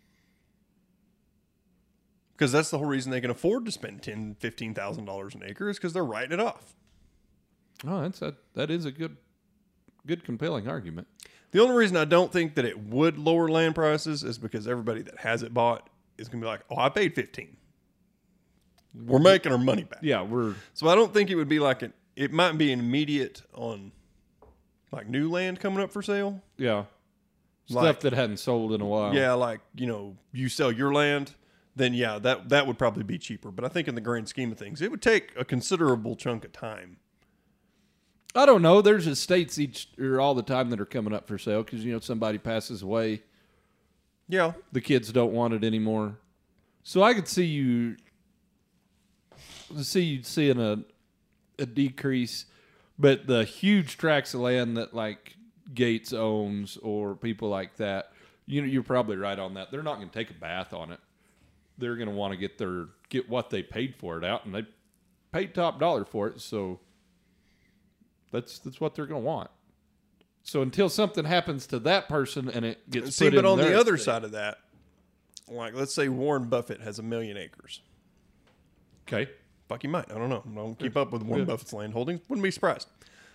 Because that's the whole reason they can afford to spend $10,000, $15,000 an acre is because they're writing it off. Oh, that is a good compelling argument. The only reason I don't think that it would lower land prices is because everybody that has it bought is going to be like, oh, I paid $15,000. We're making our money back. Yeah, So I don't think it would be like it might be immediate on like new land coming up for sale. Yeah. Stuff that hadn't sold in a while. Yeah, like, you know, you sell your land, then yeah, that would probably be cheaper. But I think in the grand scheme of things, it would take a considerable chunk of time. I don't know. There's estates all the time that are coming up for sale because, you know, somebody passes away. Yeah. The kids don't want it anymore. So I could see you seeing a decrease. But the huge tracts of land that like Gates owns or people like that, you're probably right on that. They're not going to take a bath on it. They're going to want to get what they paid for it out, and they paid top dollar for it. So that's what they're going to want. So until something happens to that person and it gets put but in on their the other estate- side of that, like let's say Warren Buffett has 1 million acres. Okay. Fuck, he might. I don't know. I don't keep up with Warren Buffett's land holdings. Wouldn't be surprised.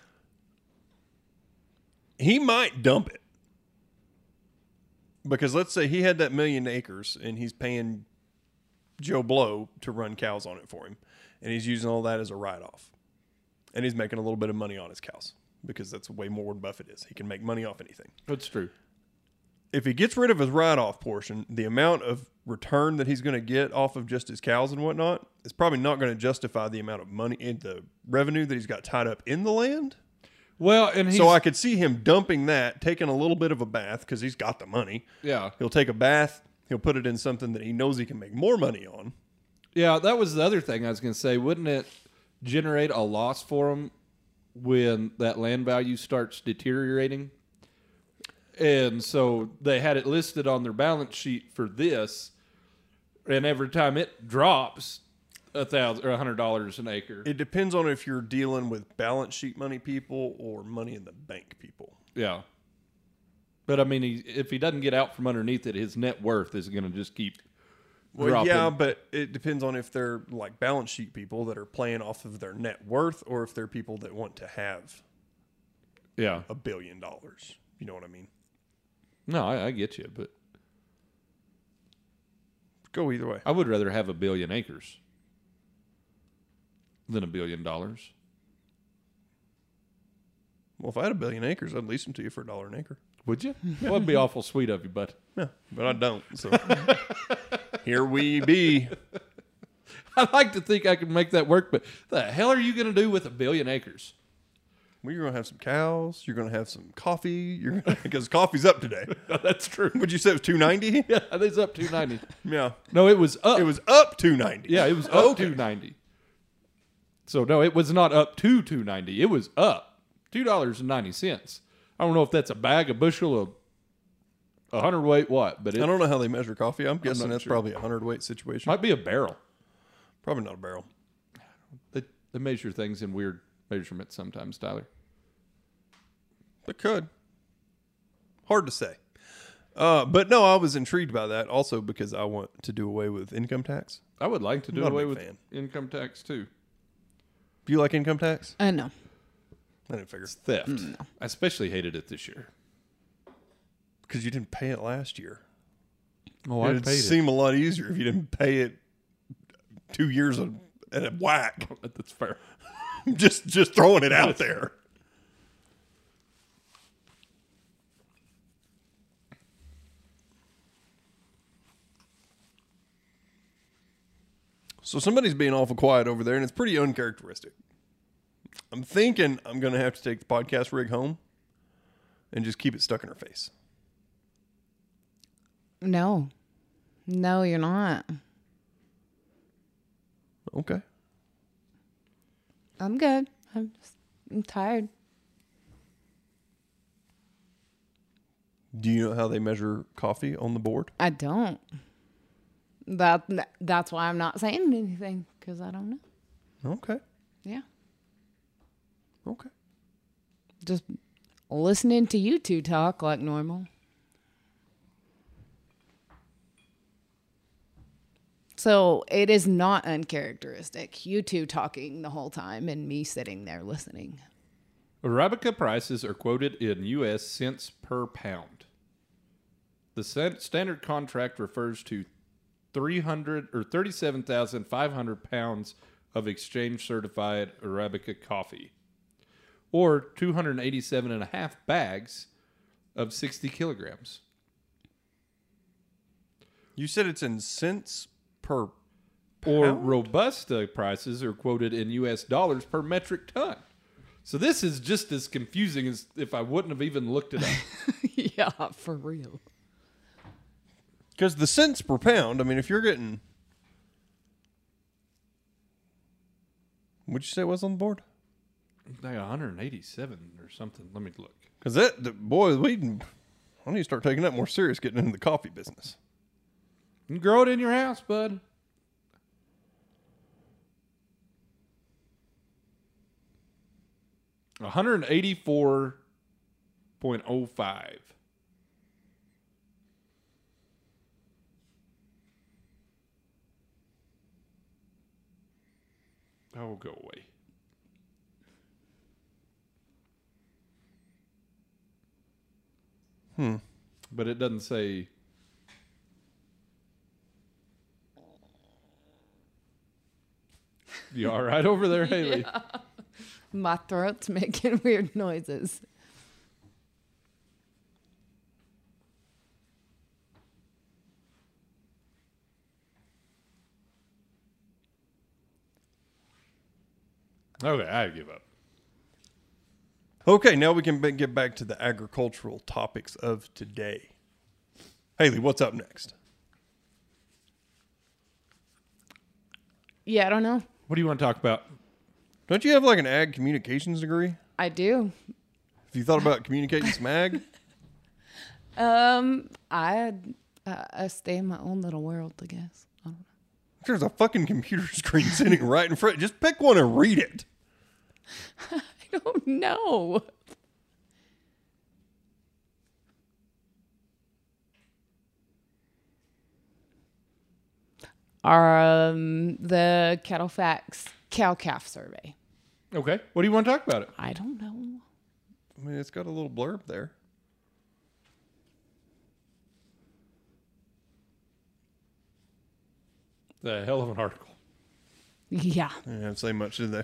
He might dump it. Because let's say he had that 1 million acres and he's paying Joe Blow to run cows on it for him. And he's using all that as a write-off. And he's making a little bit of money on his cows. Because that's the way Warren Buffett is. He can make money off anything. That's true. If he gets rid of his write-off portion, the amount of return that he's going to get off of just his cows and whatnot is probably not going to justify the amount of money in the revenue that he's got tied up in the land. Well, and So I could see him dumping that, taking a little bit of a bath because he's got the money. yeah. He'll take a bath. He'll put it in something that he knows he can make more money on. Yeah, that was the other thing I was going to say. Wouldn't it generate a loss for them when that land value starts deteriorating? And so they had it listed on their balance sheet for this, and every time it drops $1,000 or $100 an acre. It depends on if you're dealing with balance sheet money people or money in the bank people. Yeah. But I mean, if he doesn't get out from underneath it, his net worth is going to just keep dropping. Yeah, but it depends on if they're like balance sheet people that are playing off of their net worth or if they're people that want to have Yeah. $1 billion. You know what I mean? No, I get you, but Go either way. I would rather have 1 billion acres than $1 billion. Well, if I had 1 billion acres, I'd lease them to you for $1 an acre. Would you? Well, it'd be awful sweet of you, bud. Yeah, but I don't. So here we be. I like to think I can make that work, but the hell are you going to do with 1 billion acres? Well, you're going to have some cows. You're going to have some coffee. Because coffee's up today. That's true. Would you say it was 290? Yeah, I think it's up 290. Yeah. No, it was up. It was up 290. Yeah, it was up Okay. 290. So no, it was not up to 290. It was up $2.90. I don't know if that's a bag, a bushel, of 100 weight, what, but it I don't know how they measure coffee. I'm guessing not that's sure. probably a 100 weight situation. might be a barrel. Probably not a barrel. They measure things in weird measurements sometimes, Tyler. But could. Hard to say. But no, I was intrigued by that also because I want to do away with income tax. I would like to do Not a away big with fan. income tax too. Do you like income tax? No. I didn't figure. Theft. I especially hated it this year. Because you didn't pay it last year. Oh, It'd seem a lot easier if you didn't pay it 2 years at a whack. That's fair. just throwing it out there. So somebody's being awful quiet over there, and it's pretty uncharacteristic. I'm thinking I'm going to have to take the podcast rig home and just keep it stuck in her face. No. No, you're not. Okay. I'm good. I'm tired. Do you know how they measure coffee on the board? I don't. That's why I'm not saying anything, because I don't know. Okay. Yeah. Okay. Just listening to you two talk like normal. So it is not uncharacteristic. You two talking the whole time and me sitting there listening. Arabica prices are quoted in U.S. cents per pound. The standard contract refers to 37,500 pounds of exchange certified Arabica coffee, or 287.5 bags of 60 kilograms. You said it's in cents per pound? Or Robusta prices are quoted in U.S. dollars per metric ton. So this is just as confusing as if I wouldn't have even looked it up. Yeah, for real. Because the cents per pound, I mean, if you're getting... What'd you say it was on the board? Like 187 or something. Let me look. Because boy, I need to start taking that more serious, getting into the coffee business. You can grow it in your house, bud. $184.05. Oh, go away. But it doesn't say. You all right over there, Haley? Yeah. My throat's making weird noises. Okay, I give up. Okay, now we can get back to the agricultural topics of today. Haley, what's up next? Yeah, I don't know. What do you want to talk about? Don't you have like an ag communications degree? I do. Have you thought about communicating some ag? I stay in my own little world, I guess. I don't know. There's a fucking computer screen sitting right in front. Just pick one and read it. I don't know. The Cattlefax cow-calf survey. Okay. What do you want to talk about it? I don't know. I mean, it's got a little blurb there. The hell of an article. Yeah. I didn't say much, did they?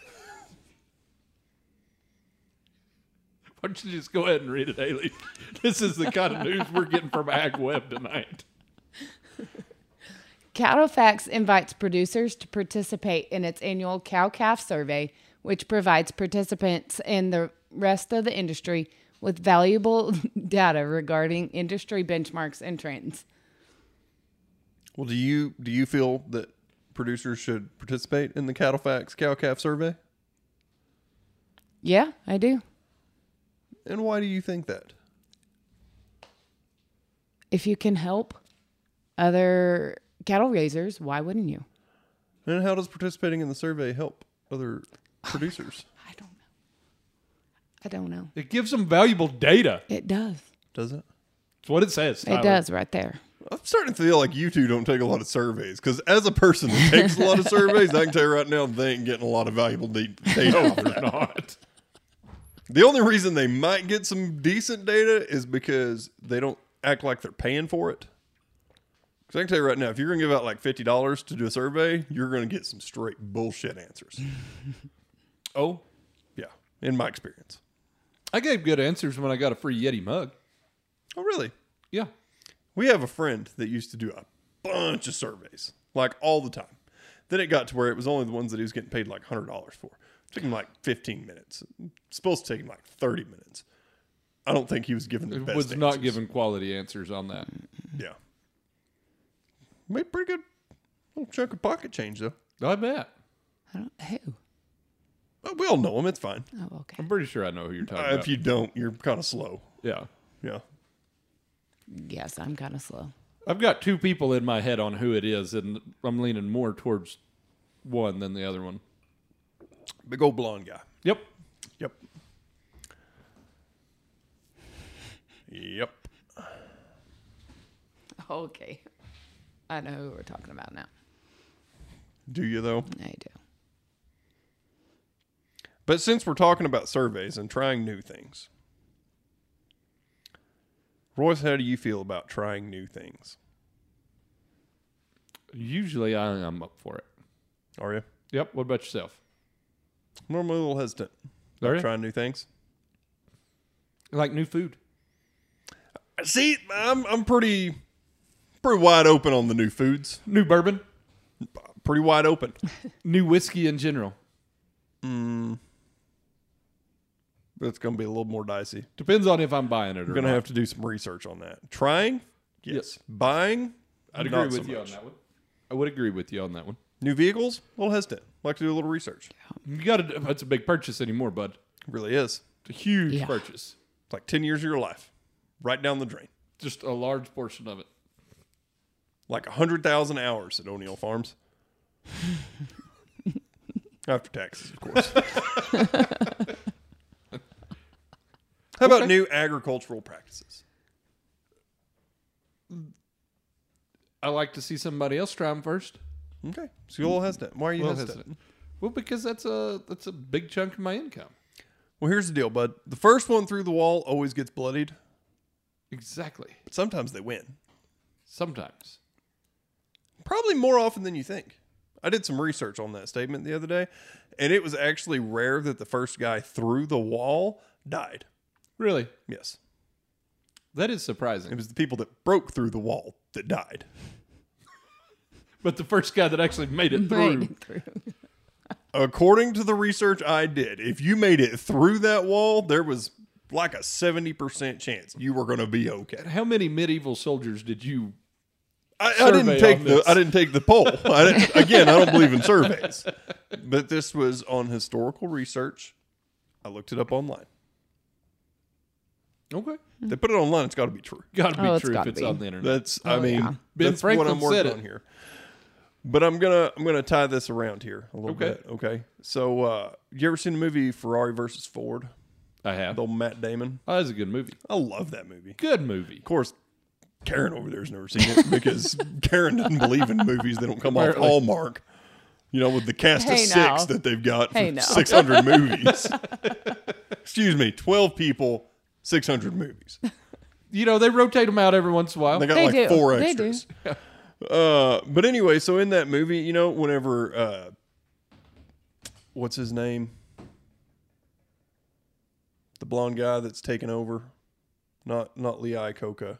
Why don't you just go ahead and read it, Haley? This is the kind of news we're getting from AgWeb tonight. Cattlefax invites producers to participate in its annual cow-calf survey, which provides participants and the rest of the industry with valuable data regarding industry benchmarks and trends. Well, do you feel that producers should participate in the Cattlefax cow-calf survey? Yeah, I do. And why do you think that? If you can help other cattle raisers, why wouldn't you? And how does participating in the survey help other producers? I don't know. It gives them valuable data. It does. Does it? That's what it says. Tyler. It does right there. I'm starting to feel like you two don't take a lot of surveys. Because as a person that takes a lot of surveys, I can tell you right now, they ain't getting a lot of valuable data. No, they're not. The only reason they might get some decent data is because they don't act like they're paying for it. Because I can tell you right now, if you're going to give out like $50 to do a survey, you're going to get some straight bullshit answers. Oh? Yeah, in my experience. I gave good answers when I got a free Yeti mug. Oh, really? Yeah. We have a friend that used to do a bunch of surveys, like all the time. Then it got to where it was only the ones that he was getting paid like $100 for. It took him like 15 minutes. It's supposed to take him like 30 minutes. I don't think he was giving the best Was not answers. giving quality answers on that. Yeah. Made pretty good little chunk of pocket change, though. I bet. Who? We all know him. It's fine. Oh, okay. I'm pretty sure I know who you're talking If about. you don't, you're kind of slow. Yeah. Yeah. Yes, I'm kind of slow. I've got two people in my head on who it is, and I'm leaning more towards one than the other one. Big old blonde guy. Yep. Yep. Yep. Okay. I know who we're talking about now. Do you, though? I do. But since we're talking about surveys and trying new things, Royce, how do you feel about trying new things? Usually I'm up for it. Are you? Yep. What about yourself? I'm normally a little hesitant Are about you? trying new things. Like new food. See, I'm pretty wide open on the new foods. New bourbon. Pretty wide open. New whiskey in general. But it's going to be a little more dicey. Depends on if I'm buying it or We're going to not. have to do some research on that. Trying? Yes. Yes. Buying? I'd Not agree so with you on much. that one. I would agree with you on that one. New vehicles, a little hesitant. Like to do a little research. You got to. That's a big purchase anymore, bud. It really is. It's a huge Yeah. purchase. It's like 10 years of your life. Right down the drain. Just a large portion of it. Like 100,000 hours at O'Neill Farms. After taxes, of course. How about new agricultural practices? I like to see somebody else try them first. Okay. So you're a little hesitant. Why are you Well, hesitant? Well, because that's a big chunk of my income. Well, here's the deal, bud. The first one through the wall always gets bloodied, Exactly. but sometimes they win. Sometimes. Probably more often than you think. I did some research on that statement the other day, and it was actually rare that the first guy through the wall died. Really? Yes. That is surprising. It was the people that broke through the wall that died. But the first guy that actually made it through. Right through. According to the research I did, if you made it through that wall, there was like a 70% chance you were going to be okay. How many medieval soldiers did you? I didn't take the poll. I don't believe in surveys. But this was on historical research. I looked it up online. Okay. They put it online. It's got to be true. Got to be Oh, it's true if gotta it's be. on the internet. That's yeah. Ben that's Franklin what I'm working said it. on here. But I'm gonna tie this around here a little Okay. bit. Okay. So you ever seen the movie Ferrari versus Ford? I have. The old Matt Damon. Oh, that's a good movie. I love that movie. Good movie. Of course, Karen over there's never seen it because Karen doesn't believe in movies that don't come off Apparently. Hallmark. You know, with the cast of Hey, 6 now. that they've got for Hey, now. 600 movies. Excuse me, 12 people, 600 movies. You know, they rotate them out every once in a while. They got They like do. 4 They do. extras. But anyway, so in that movie, you know, whenever what's his name? The blonde guy that's taken over. Not Lee Iacocca.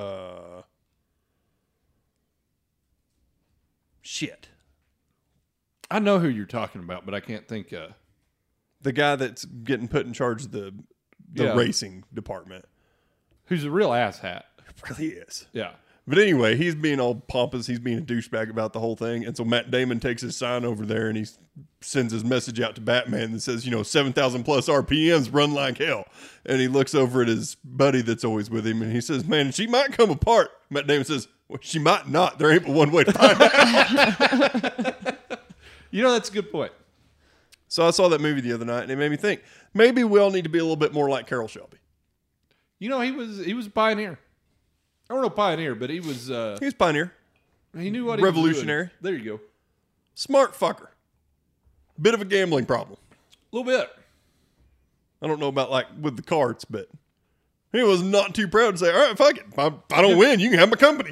Shit. I know who you're talking about, but I can't think. The guy that's getting put in charge of the Yeah. racing department. Who's a real asshat. It really is. Yeah. But anyway, he's being all pompous. He's being a douchebag about the whole thing. And so Matt Damon takes his sign over there and he sends his message out to Batman that says, 7,000 plus RPMs, run like hell. And he looks over at his buddy that's always with him and he says, man, she might come apart. Matt Damon says, well, she might not. There ain't but one way to find out. That's a good point. So I saw that movie the other night and it made me think, maybe we all need to be a little bit more like Carroll Shelby. He was a pioneer. I don't know pioneer, but he was. He was a pioneer. He knew what he Revolutionary. was doing. There you go. Smart fucker. Bit of a gambling problem. A little bit. I don't know about like with the carts, but he was not too proud to say, all right, fuck it. If I don't win, you can have my company.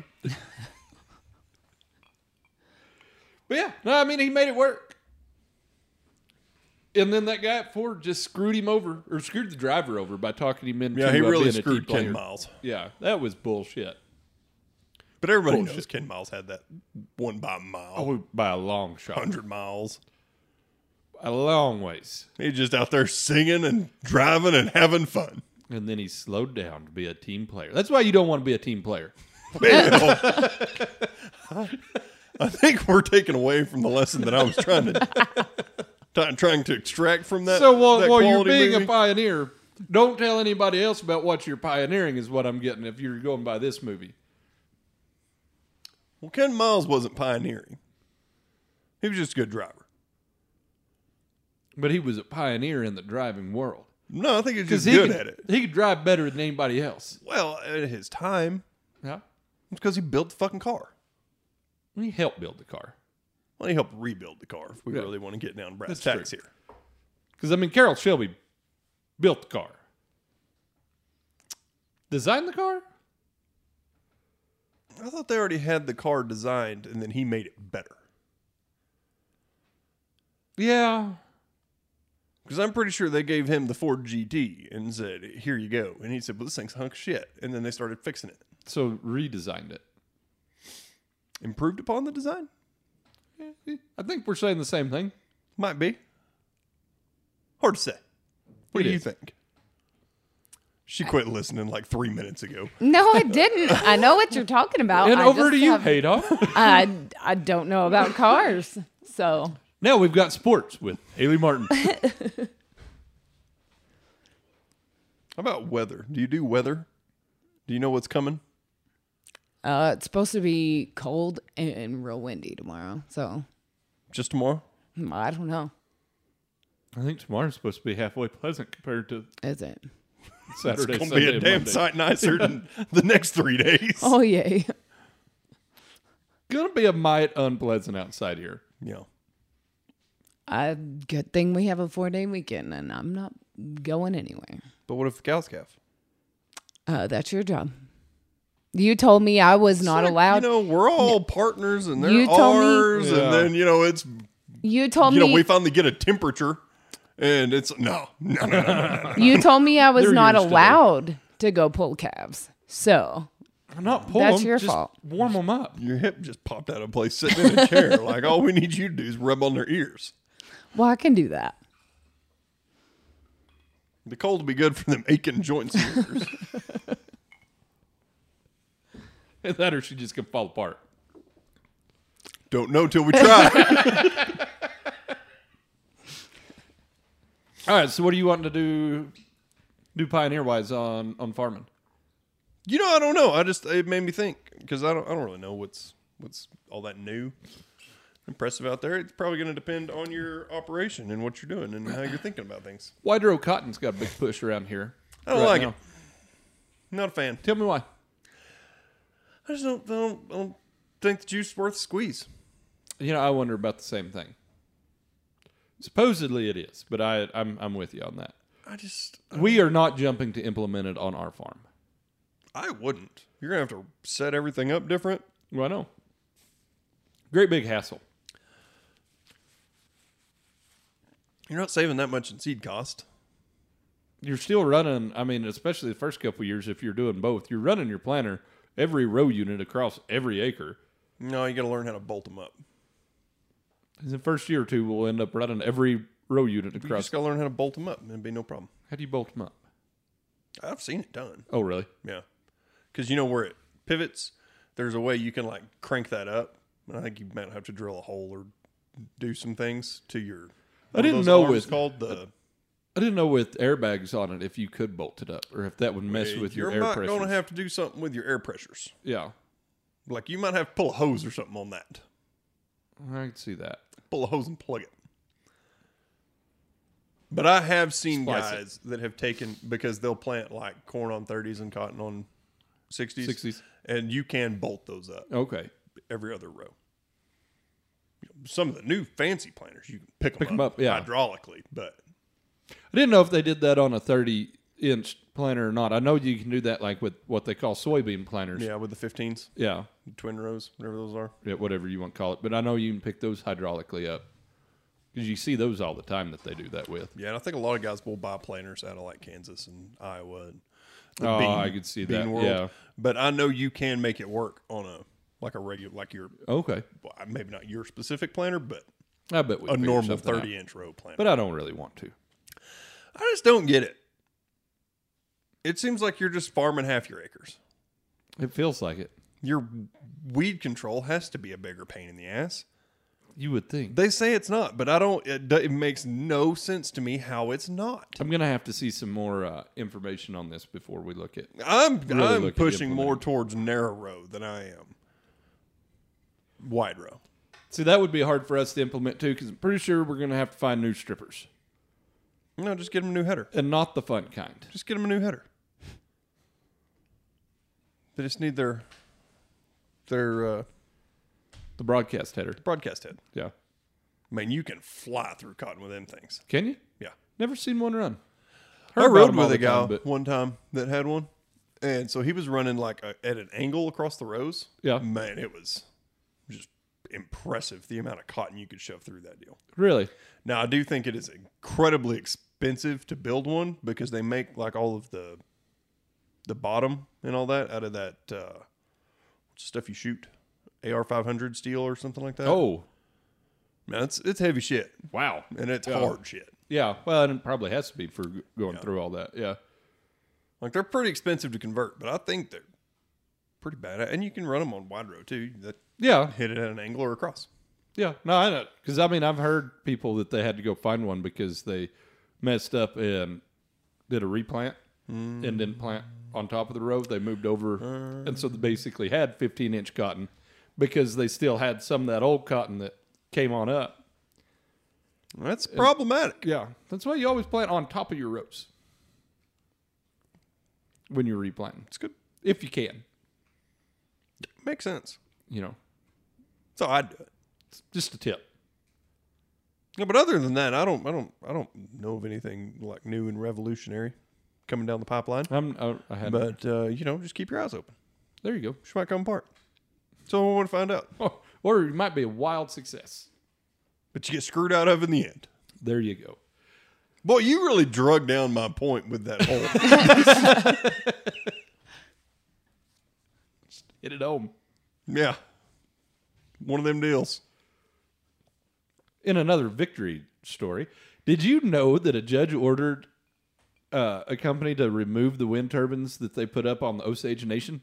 But yeah, no, I mean, he made it work. And then that guy at Ford just screwed him over, or screwed the driver over by talking him into Yeah, he really being a screwed team Ken player. Miles. Yeah, that was bullshit. But everybody Bullshit. knows Ken Miles had that one by a mile, Oh, by a long shot. 100 miles. A long ways. He's just out there singing and driving and having fun. And then he slowed down to be a team player. That's why you don't want to be a team player. Man, I think we're taking away from the lesson that I was trying to extract from that. So that while you're quality being movie. a pioneer, don't tell anybody else about what you're pioneering is what I'm getting if you're going by this movie. Well, Ken Miles wasn't pioneering. He was just a good driver. But he was a pioneer in the driving world. No, I think he's just Because good at it. He could drive better than anybody else. Well, at his time, Yeah. it's because he built the fucking car. He helped build the car. Well, he helped rebuild the car if we Yeah. really want to get down to brass That's tacks true. here. Because, I mean, Carroll Shelby built the car. Designed the car? I thought they already had the car designed and then he made it better. Yeah. Because I'm pretty sure they gave him the Ford GT and said, here you go. And he said, well, this thing's a hunk of shit. And then they started fixing it. So redesigned it. Improved upon the design? I think we're saying the same thing. Might be. Hard to say. What It do you is. think? She quit listening like 3 minutes ago. No, I didn't. I know what you're talking about. And I over just to you, have- Hadar. I don't know about cars. So Now we've got sports with Haley Martin. How about weather? Do you do weather? Do you know what's coming? it's supposed to be cold and real windy tomorrow. So Just tomorrow? I don't know. I think tomorrow's supposed to be halfway pleasant compared to Is it? Saturday, It's going to Sunday, be a and damn Monday. sight nicer than the next 3 days. Oh, yay. Gonna be a mite unpleasant outside here. Yeah. Good thing we have a 4-day weekend and I'm not going anywhere. But what if the cows calf? That's your job. You told me I was not It's like, allowed. You know, we're all partners and they're You told me- ours. Yeah. And then, it's, You told we me finally get a temperature. And it's, no. you told me I was They're not yours today. allowed to go pull calves. So I'm not pulling. That's your just fault. Warm them up. Your hip just popped out of place sitting in a chair. Like, all we need you to do is rub on their ears. well, I can do that. The cold will be good for them aching joints and ears. That or she just gonna fall apart. Don't know till we try. All right. So what are you wanting to do pioneer wise on farming? I don't know. It made me think because I don't really know what's all that new, impressive out there. It's probably going to depend on your operation and what you're doing and how you're thinking about things. White row cotton's got a big push around here. I don't right like now. it. Not a fan. Tell me why. I just don't think the juice is worth the squeeze. I wonder about the same thing. Supposedly it is, but I'm with you on that. We are not jumping to implement it on our farm. I wouldn't. You're gonna have to set everything up different. Well, I know. Great big hassle. You're not saving that much in seed cost. You're still running, especially the first couple of years, if you're doing both, you're running your planter every row unit across every acre. No, you got to learn how to bolt them up. In the first year or two, we'll end up running every row unit You across. just got to learn how to bolt them up. And it'd be no problem. How do you bolt them up? I've seen it done. Oh, really? Yeah. Because where it pivots, there's a way you can crank that up. And I think you might have to drill a hole or do some things to your. I didn't know it's called the. I didn't know with airbags on it if you could bolt it up or if that would mess with your air You're pressure. going to have to do something with your air pressures. Yeah, Like you might have to pull a hose or something on that. I can see that. Pull a hose and plug it. But I have seen Splice guys that have taken because they'll plant corn on 30s and cotton on 60s. 60s. And you can bolt those up Okay. every other row. Some of the new fancy planters, you can pick them up, yeah. hydraulically, but I didn't know if they did that on a 30-inch planter or not. I know you can do that with what they call soybean planters. yeah, with the 15s, Yeah. twin rows, whatever those are. Yeah, whatever you want to call it. But I know you can pick those hydraulically up because you see those all the time that they do that with. Yeah, and I think a lot of guys will buy planters out of Kansas and Iowa and Oh, I could see that. world. Yeah. But I know you can make it work on a regular your Okay. well, maybe not your specific planter, but I bet we a figure normal something out. 30-inch row planter. But I don't really want to. I just don't get it. It seems like you're just farming half your acres. It feels like it. Your weed control has to be a bigger pain in the ass. You would think. They say it's not, but I don't. It makes no sense to me how it's not. I'm going to have to see some more information on this before we look at. I'm look at pushing more implementing. towards narrow row than I am wide row. See, that would be hard for us to implement too because I'm pretty sure we're going to have to find new strippers. No, just get them a new header. And not the fun kind. Just get them a new header. They just need their The broadcast header. broadcast head. Yeah. I mean, you can fly through cotton with them things. Can you? Yeah. Never seen one run. I Heard about rode them all with a the time, guy but- one time that had one, and so he was running at an angle across the rows. Yeah. Man, it was just impressive the amount of cotton you could shove through that deal. Really? Now, I do think it is incredibly expensive to build one because they make all of the bottom and all that out of that stuff you shoot, AR-500 steel or something like that. Oh, Man, it's heavy shit, wow. and it's Yeah. hard shit. Yeah. Well, and it probably has to be for going through all that. Yeah. Like, they're pretty expensive to convert, but I think they're pretty bad. And you can run them on wide road, too. That hit it at an angle or across. Yeah. No, I know. Because, I mean, I've heard people that they had to go find one because they messed up and did a replant and didn't plant on top of the row. They moved over. And so they basically had 15-inch cotton because they still had some of that old cotton that came on up. That's problematic. Yeah. That's why you always plant on top of your rows when you're replanting. It's good. If you can. Makes sense. You know. So I'd do it. It's just a tip. Yeah, but other than that, I don't know of anything like new and revolutionary coming down the pipeline. I hadn't. But just keep your eyes open. There you go. She might come apart. So I want to find out. Or it might be a wild success. But you get screwed out of in the end. There you go. Boy, you really drug down my point with that whole. Hit it home. Yeah. One of them deals. In another victory story, did you know that a judge ordered a company to remove the wind turbines that they put up on the Osage Nation?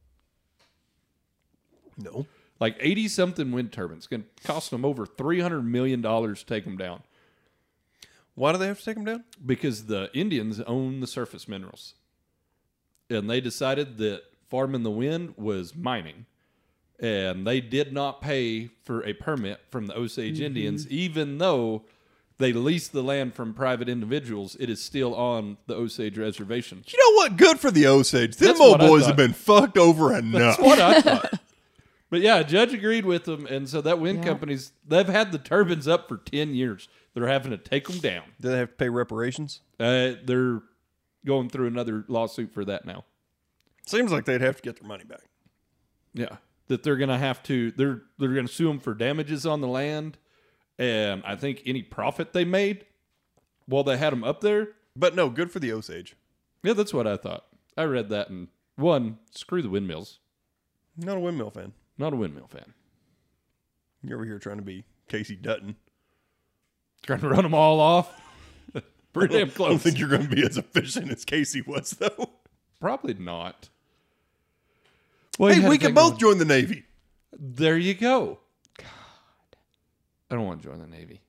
No. Like 80-something wind turbines. Going to cost them over $300 million to take them down. Why do they have to take them down? Because the Indians own the surface minerals. And they decided that farming the wind was mining. And they did not pay for a permit from the Osage Indians, even though they leased the land from private individuals. It is still on the Osage reservation. You know what? Good for the Osage. Them old boys have been fucked over enough. That's what I thought. But yeah, a judge agreed with them, and so that wind company's, they've had the turbines up for 10 years. They're having to take them down. Do they have to pay reparations? They're going through another lawsuit for that now. Seems like they'd have to get their money back. Yeah. That they're going to have to, they're going to sue them for damages on the land, and I think any profit they made while they had them up there. But no, good for the Osage. Yeah, that's what I thought. I read that, and one, screw the windmills. Not a windmill fan. Not a windmill fan. You're over here trying to be Casey Dutton. Trying to run them all off. Pretty damn close. I don't think you're going to be as efficient as Casey was, though. Probably not. Well, hey, we can both join the Navy. There you go. God. I don't want to join the Navy.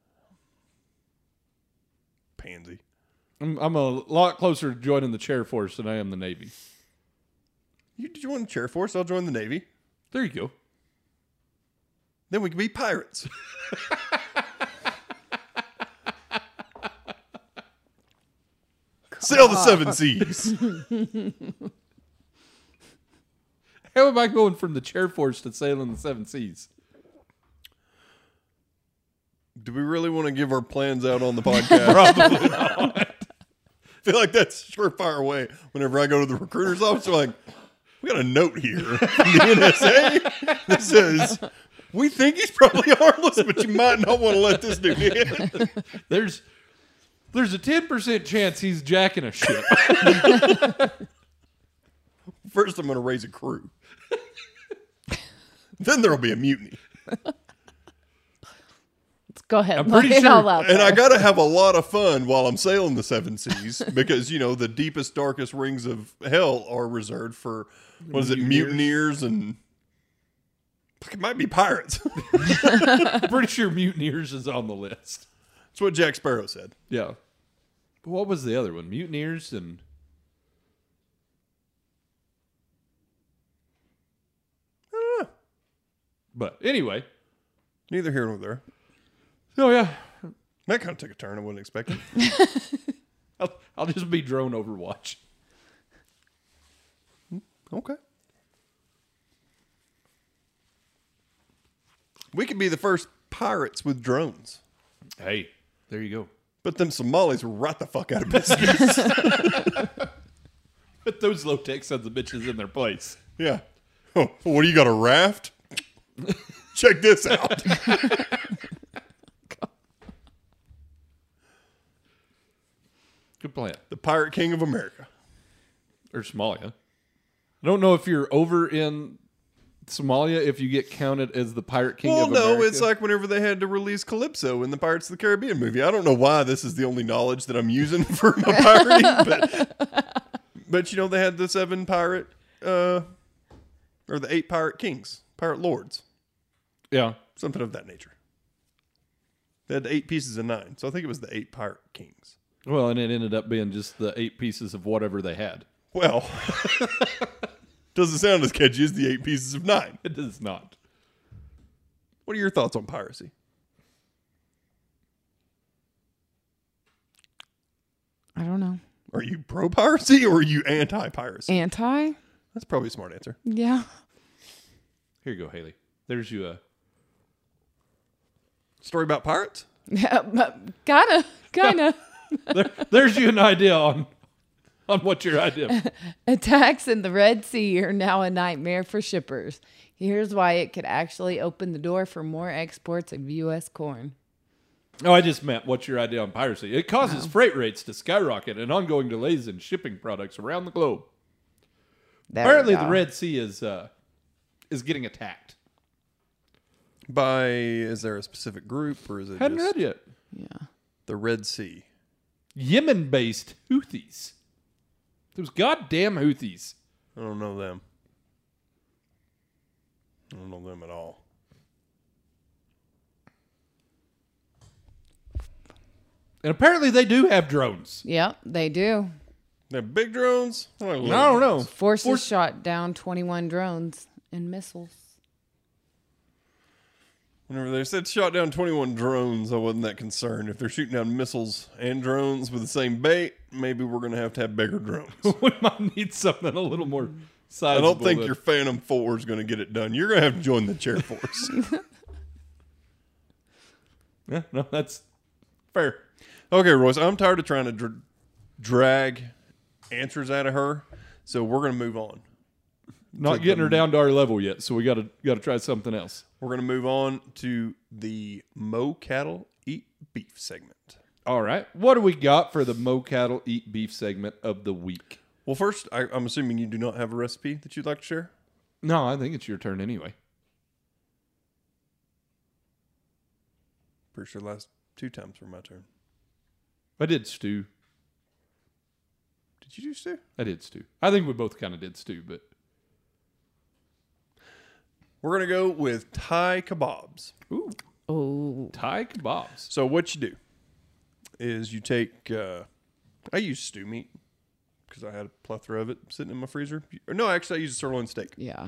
Pansy. I'm a lot closer to joining the Chair Force than I am the Navy. You join the Chair Force, I'll join the Navy. There you go. Then we can be pirates. Sail the 7 seas. How am I going from the Chair Force to sailing the 7 seas? Do we really want to give our plans out on the podcast? Probably not. I feel like that's a surefire way. Whenever I go to the recruiter's office, they're like, we got a note here from the NSA that says, we think he's probably harmless, but you might not want to let this dude in. There's a 10% chance he's jacking a ship. First, I'm going to raise a crew. Then there'll be a mutiny. Let's go ahead. I'm pretty lay it sure- all out And there. I got to have a lot of fun while I'm sailing the 7 seas because, the deepest, darkest rings of hell are reserved for, what is it, mutineers and... It might be pirates. I'm pretty sure mutineers is on the list. That's what Jack Sparrow said. Yeah. But what was the other one? Mutineers and... But anyway. Neither here nor there. Oh, yeah. That kind of took a turn I wasn't expecting. I'll just be drone Overwatch. Okay. We could be the first pirates with drones. Hey, there you go. But them Somalis were right the fuck out of business. Put those low-tech sons of bitches in their place. Yeah. Oh, what do you got, a raft? Check this out. Good plan. The Pirate King of America. Or Somalia. I don't know if you're over in Somalia if you get counted as the Pirate King of America. Well, no, it's like whenever they had to release Calypso in the Pirates of the Caribbean movie. I don't know why this is the only knowledge that I'm using for my pirating, But you know they had the 7 pirate, or the 8 pirate kings, pirate lords, Yeah. something of that nature. They had the 8 pieces of 9, so I think it was the 8 pirate kings. Well, and it ended up being just the 8 pieces of whatever they had. Well, doesn't sound as catchy as the 8 pieces of 9. It does not. What are your thoughts on piracy? I don't know. Are you pro piracy or are you anti piracy? Anti? That's probably a smart answer. Yeah. Here you go, Haley. There's you a... Story about pirates? Yeah, kinda. There's you an idea on what your idea. Attacks in the Red Sea are now a nightmare for shippers. Here's why it could actually open the door for more exports of U.S. corn. Oh, I just meant what's your idea on piracy? It causes freight rates to skyrocket and ongoing delays in shipping products around the globe. There Apparently, we go. the Red Sea is getting attacked. Is there a specific group or is it Hadn't just read yet. Yeah. the Red Sea? Yemen-based Houthis. Those goddamn Houthis. I don't know them. I don't know them at all. And apparently, they do have drones. Yep, they do. They're big drones? I I don't know. Forces shot down 21 drones and missiles. Whenever they said shot down 21 drones, I wasn't that concerned. If they're shooting down missiles and drones with the same bait, maybe we're going to have bigger drones. We might need something a little more I sizable. don't think your Phantom 4 is going to get it done. You're going to have to join the chair force. Yeah, no, that's fair. Okay, Royce, I'm tired of trying to drag answers out of her, so we're going to move on. Not getting her down to our level yet, so we got to try something else. We're going to move on to the Mo Cattle Eat Beef segment. All right. What do we got for the Mo Cattle Eat Beef segment of the week? Well, first, I'm assuming you do not have a recipe that you'd like to share? No, I think it's your turn anyway. Pretty sure the last 2 times were my turn. I did stew. Did you do stew? I did stew. I think we both kind of did stew, but... We're going to go with Thai kebabs. Ooh. Oh. Thai kebabs. So what you do is you take, I use stew meat because I had a plethora of it sitting in my freezer. Or no, actually I use a sirloin steak. Yeah.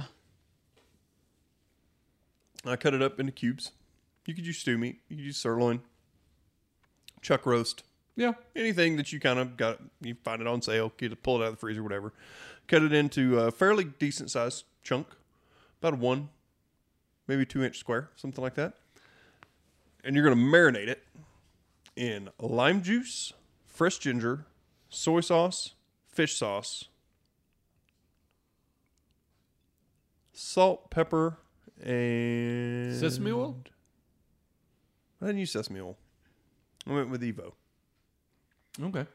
I cut it up into cubes. You could use stew meat. You could use sirloin, chuck roast. Yeah. Anything that you kind of got, you find it on sale, pull it out of the freezer, whatever. Cut it into a fairly decent sized chunk, about a 1, maybe 2-inch square, something like that. And you're going to marinate it in lime juice, fresh ginger, soy sauce, fish sauce, salt, pepper, and Sesame oil? I didn't use sesame oil. I went with Evo. Okay.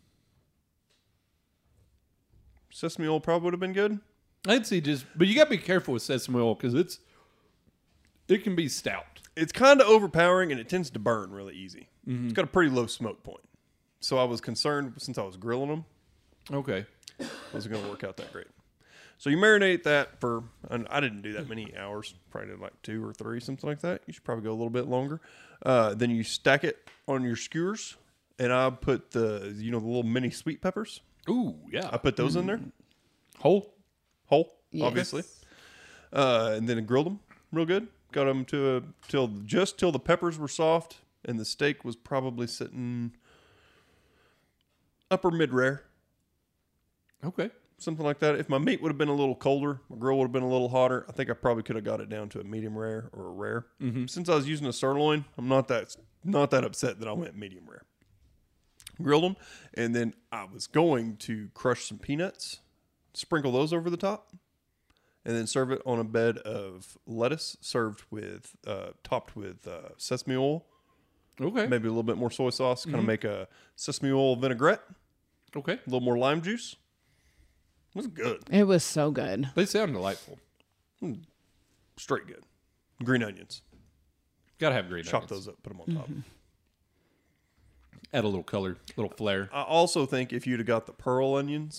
Sesame oil probably would have been good. I'd say but you got to be careful with sesame oil because it can be stout. It's kind of overpowering and it tends to burn really easy. It's got a pretty low smoke point. So I was concerned since I was grilling them, Okay. it wasn't going to work out that great. So you marinate that for, and I didn't do that many hours, probably did like 2 or 3, something like that. You should probably go a little bit longer. Then you stack it on your skewers, and I put the little mini sweet peppers. Ooh, yeah. I put those in there, Whole? whole, Yes. obviously. And then I grilled them real good. Got them till the peppers were soft, and the steak was probably sitting upper mid rare. Okay. Something like that. If my meat would have been a little colder, my grill would have been a little hotter, I think I probably could have got it down to a medium rare or a rare. Mm-hmm. Since I was using a sirloin, I'm not that upset that I went medium rare. Grilled them, and then I was going to crush some peanuts, sprinkle those over the top, and then serve it on a bed of lettuce served with, topped with sesame oil. Okay. Maybe a little bit more soy sauce, kind of make a sesame oil vinaigrette, Okay. a little more lime juice. It was good. It was so good. They sound delightful. Straight good. Green onions. Gotta have green Chop onions. those up, put them on top. Add a little color, little flair. I also think if you'd have got the pearl onions,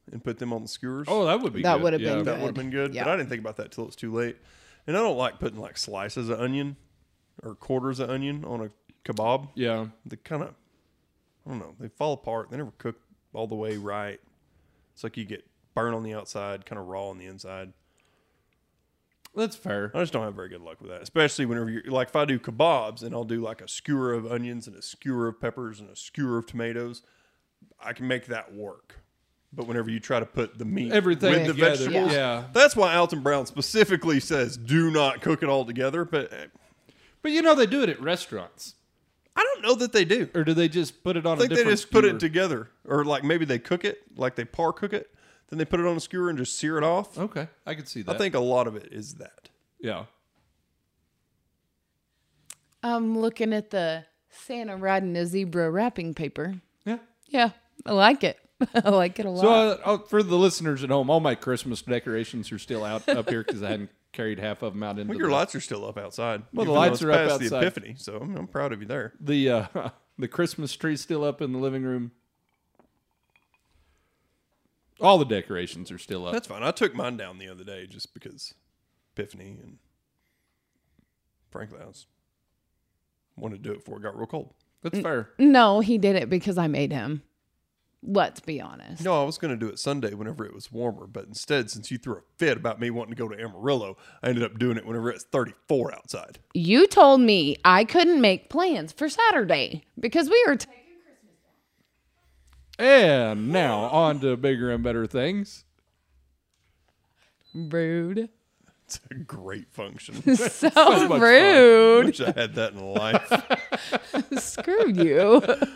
and put them on the skewers. Oh, that would be That good. would have Yeah. been That good. would have been good, Yeah. but I didn't think about that till it's too late. And I don't like putting like slices of onion or quarters of onion on a kebab. Yeah. They kind of, I don't know, they fall apart. They never cook all the way right. It's like you get burnt on the outside, kind of raw on the inside. That's fair. I just don't have very good luck with that, especially whenever you're like, if I do kebabs and I'll do like a skewer of onions and a skewer of peppers and a skewer of tomatoes, I can make that work. But whenever you try to put the meat Everything with the together, vegetables, yeah. that's why Alton Brown specifically says do not cook it all together. But But you know they do it at restaurants. I don't know that they do. Or do they just put it on I think a they different just put skewer? it together, or like maybe they cook it, like they par cook it, then they put it on a skewer and just sear it off. Okay, I can see that. I think a lot of it is that. Yeah. I'm looking at the Santa riding a zebra wrapping paper. Yeah. Yeah, I like it. I like it a lot. So for the listeners at home, all my Christmas decorations are still out up here because I hadn't carried half of them out into Well, your the, lights are still up outside. Well, the even though lights it's are up past the outside. Epiphany, so I'm proud of you there. the Christmas tree still up in the living room. All the decorations are still up. That's fine. I took mine down the other day just because Epiphany, and frankly, I wanted to do it before it got real cold. That's fair. No, he did it because I made him. Let's be honest. No, I was going to do it Sunday whenever it was warmer, but instead, since you threw a fit about me wanting to go to Amarillo, I ended up doing it whenever it's 34 outside. You told me I couldn't make plans for Saturday because we were taking And now on to bigger and better things. rude. It's a great function. So much fun. rude. Wish I had that in life. Screw you.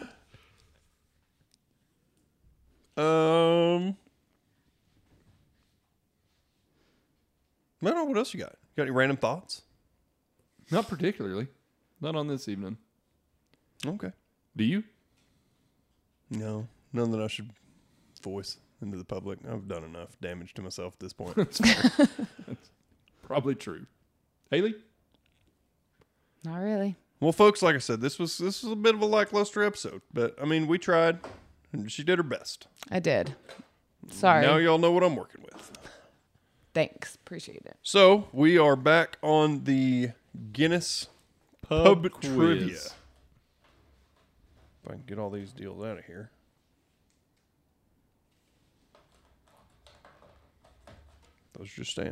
I don't know, what else you got? Got any random thoughts? Not particularly. Not on this evening. Okay. Do you? No, none that I should voice into the public. I've done enough damage to myself at this point. Probably true. Haley? Not really. Well, folks, like I said, this was a bit of a lackluster episode, but I mean, we tried, and she did her best. I did. Sorry. Now y'all know what I'm working with. Thanks. Appreciate it. So we are back on the Guinness Pub quiz. Trivia. If I can get all these deals out of here. Those are just staying.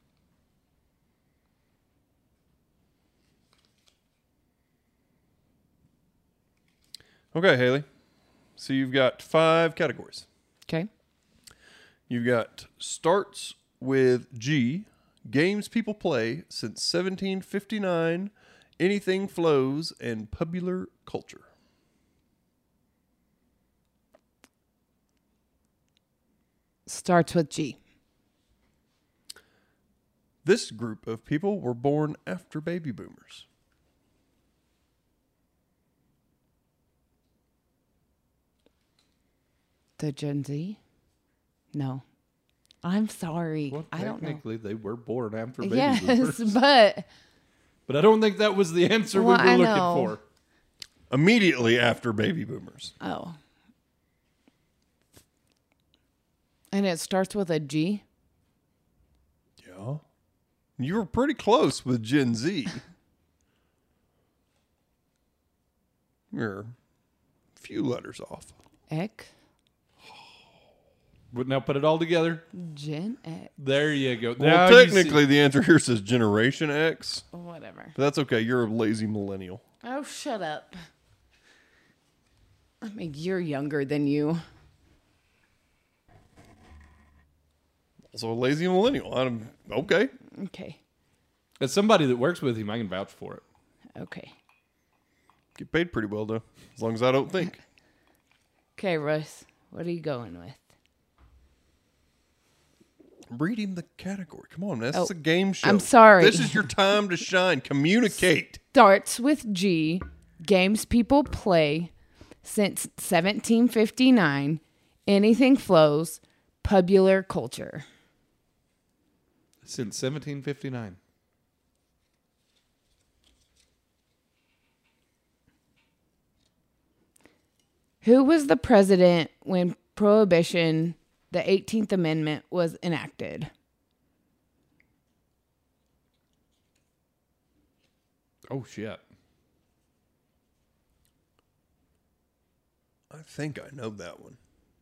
Okay, Haley. So you've got 5 categories. Okay. You've got starts with G, games people play since 1759, anything flows, and popular culture. Starts with G. This group of people were born after baby boomers. The Gen Z? No. I'm sorry. Well, I don't know. technically, they were born after baby Yes, boomers. but But I don't think that was the answer Well, we were I looking know. for. Immediately after baby boomers. oh. And it starts with a G? Yeah. You were pretty close with Gen Z. You're a few letters off. X? But now put it all together. Gen X? There you go. Well, Now you see- technically, the answer here says Generation X. Whatever. But that's okay. You're a lazy millennial. Oh, shut up. I mean, you're younger than you. Also a lazy millennial. I'm okay. Okay. As somebody that works with him, I can vouch for it. Okay. Get paid pretty well, though. As long as I don't think. Okay, Russ. What are you going with? I'm reading the category. Come on, man. This Oh, is a game show. I'm sorry. This is your time to shine. Communicate. Starts with G. Games people play since 1759. Anything flows. Popular culture. Since 1759. Who was the president when Prohibition the 18th Amendment was enacted? Oh, shit. I think I know that one.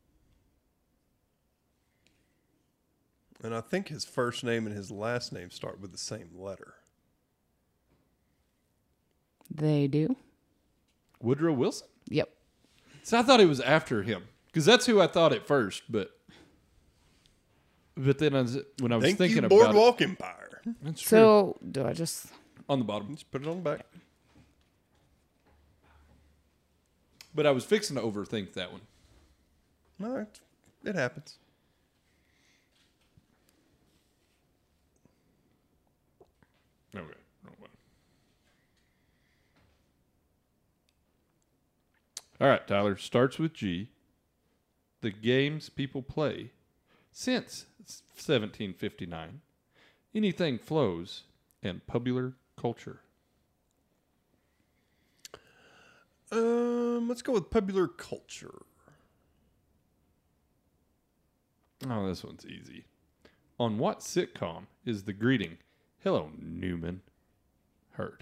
And I think his first name and his last name start with the same letter. They do. Woodrow Wilson? Yep. So I thought it was after him. Because that's who I thought at first, but then when I was thinking about Boardwalk Empire. that's true. So do I just... On the bottom. Just put it on the back. But I was fixing to overthink that one. No, it happens. Okay. Wrong one. All right, Tyler. Starts with G. The games people play since 1759. Anything flows and popular culture. Let's go with popular culture. Oh, this one's easy. On what sitcom is the greeting, "Hello, Newman," heard?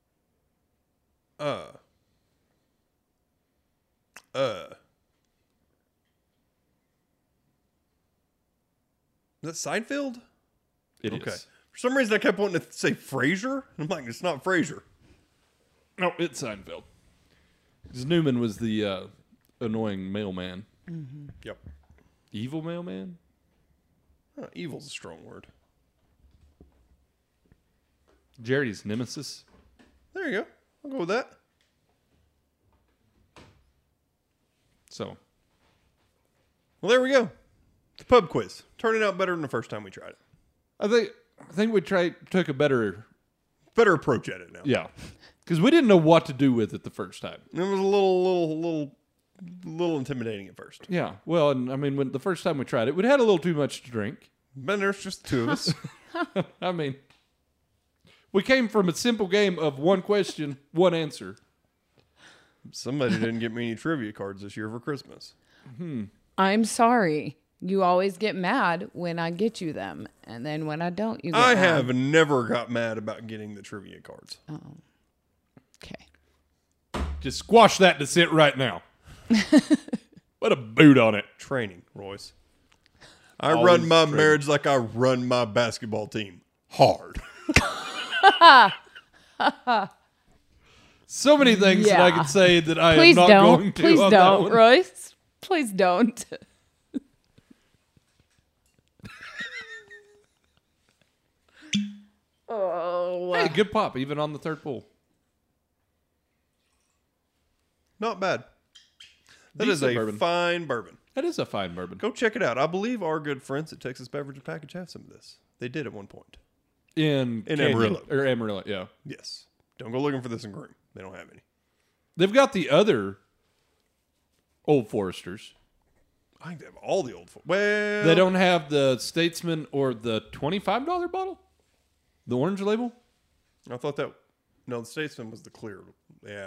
Is that Seinfeld? It Okay. is. For some reason, I kept wanting to say Frasier. I'm like, it's not Frasier. No, it's Seinfeld. Because Newman was the annoying mailman. Yep. Evil mailman? Evil's a strong word. Jerry's nemesis. There you go. I'll go with that. So, Well, there we go. The pub quiz. Turning out better than the first time we tried it. I think we took a better, Better approach at it now. yeah. Because we didn't know what to do with it the first time. It was a little intimidating at first. Yeah. Well, and I mean, when the first time we tried it, we had a little too much to drink. But there's just the two of us. I mean, we came from a simple game of one question, one answer. Somebody didn't get me any trivia cards this year for Christmas. I'm sorry. You always get mad when I get you them. And then when I don't, you get I mad. have never got mad about getting the trivia cards. Okay. Just squash that dissent right now. Put a boot on it. Training, Royce. I Always run my training. marriage like I run my basketball team. Hard. So many things that I Yeah. could say that I Please am not don't. going to. Please on that don't, one. Royce. Please don't. Oh. Hey, good pop, even on the third pull. Not bad. That is Decent a bourbon. fine bourbon. That is a fine bourbon. Go check it out. I believe our good friends at Texas Beverage and Package have some of this. They did at one point. In Canyon, Amarillo. Or Amarillo, yeah. Yes. Don't go looking for this in Groom. They don't have any. They've got the other Old Foresters. I think they have all the old. Well, They don't have the Statesman or the $25 bottle? The orange label? I thought that. No, the Statesman was the clear. Yeah.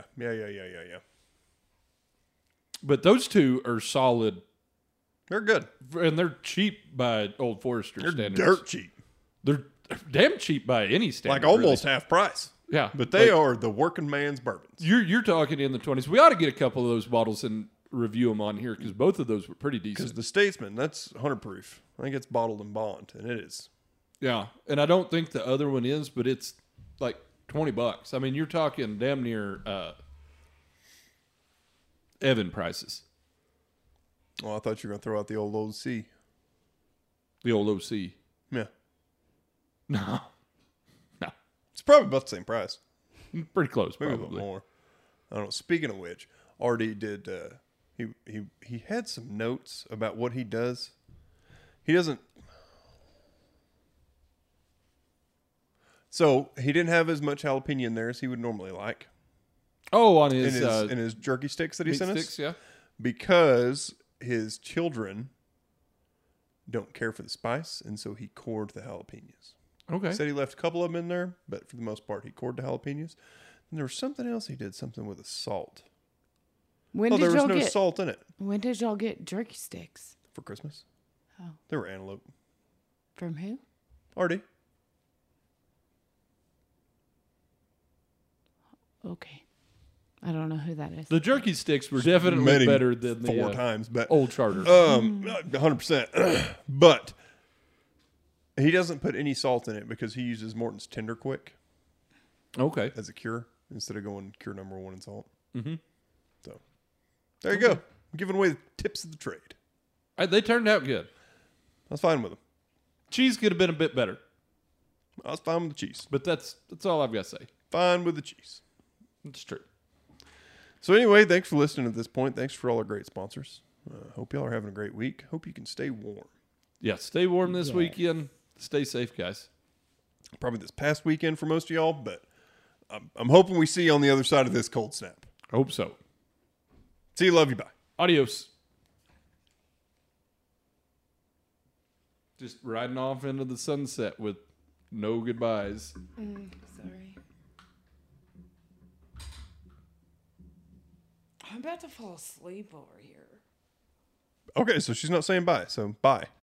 But those two are solid, They're good. and they're cheap by Old Forester They're standards. dirt cheap. They're damn cheap by any standard. Like almost really. half price. Yeah. But they Like, are the working man's bourbons. You're talking in the 20s. We ought to get a couple of those bottles and review them on here because both of those were pretty Because decent. the Statesman, that's 100 proof. I think it's bottled in bond, and it is. Yeah, and I don't think the other one is, but it's like $20. I mean, you're talking damn near Evan prices. Oh, I thought you were going to throw out the old OC. The old OC. Yeah. No. It's probably about the same price. Pretty close, Maybe probably. a little more. I don't know. Speaking of which, RD did. He had some notes about what he does. He doesn't. So he didn't have as much jalapeno in there as he would normally like Oh, on in his, his jerky sticks that he meat sent sticks, us, yeah. because his children don't care for the spice, and so he cored the jalapenos. Okay. He said he left a couple of them in there, but for the most part, he cored the jalapenos. And there was something else he did, something with a salt. When Oh, did there was y'all no get salt in it When did y'all get jerky sticks? for Christmas. Oh. They were antelope. From who? Artie. Okay. I don't know who that is. The jerky sticks were definitely Many, better than the 4 times, but old charter. 100%. But he doesn't put any salt in it because he uses Morton's Tender Quick Okay. as a cure instead of going cure number 1 in salt. Mm-hmm. So there you go. I'm giving away the tips of the trade. They turned out good. I was fine with them. Cheese could have been a bit better, I was fine with the cheese. but that's all I've got to say. Fine with the cheese. It's true. So anyway, thanks for listening at this point. Thanks for all our great sponsors. Hope y'all are having a great week. Hope you can stay warm. Yeah, stay warm this weekend. Stay safe, guys. Probably this past weekend for most of y'all, but I'm hoping we see you on the other side of this cold snap. Hope so. See you. Love you. Bye. Adios. Just riding off into the sunset with no goodbyes. Sorry. I'm about to fall asleep over here. Okay, so she's not saying bye. So bye.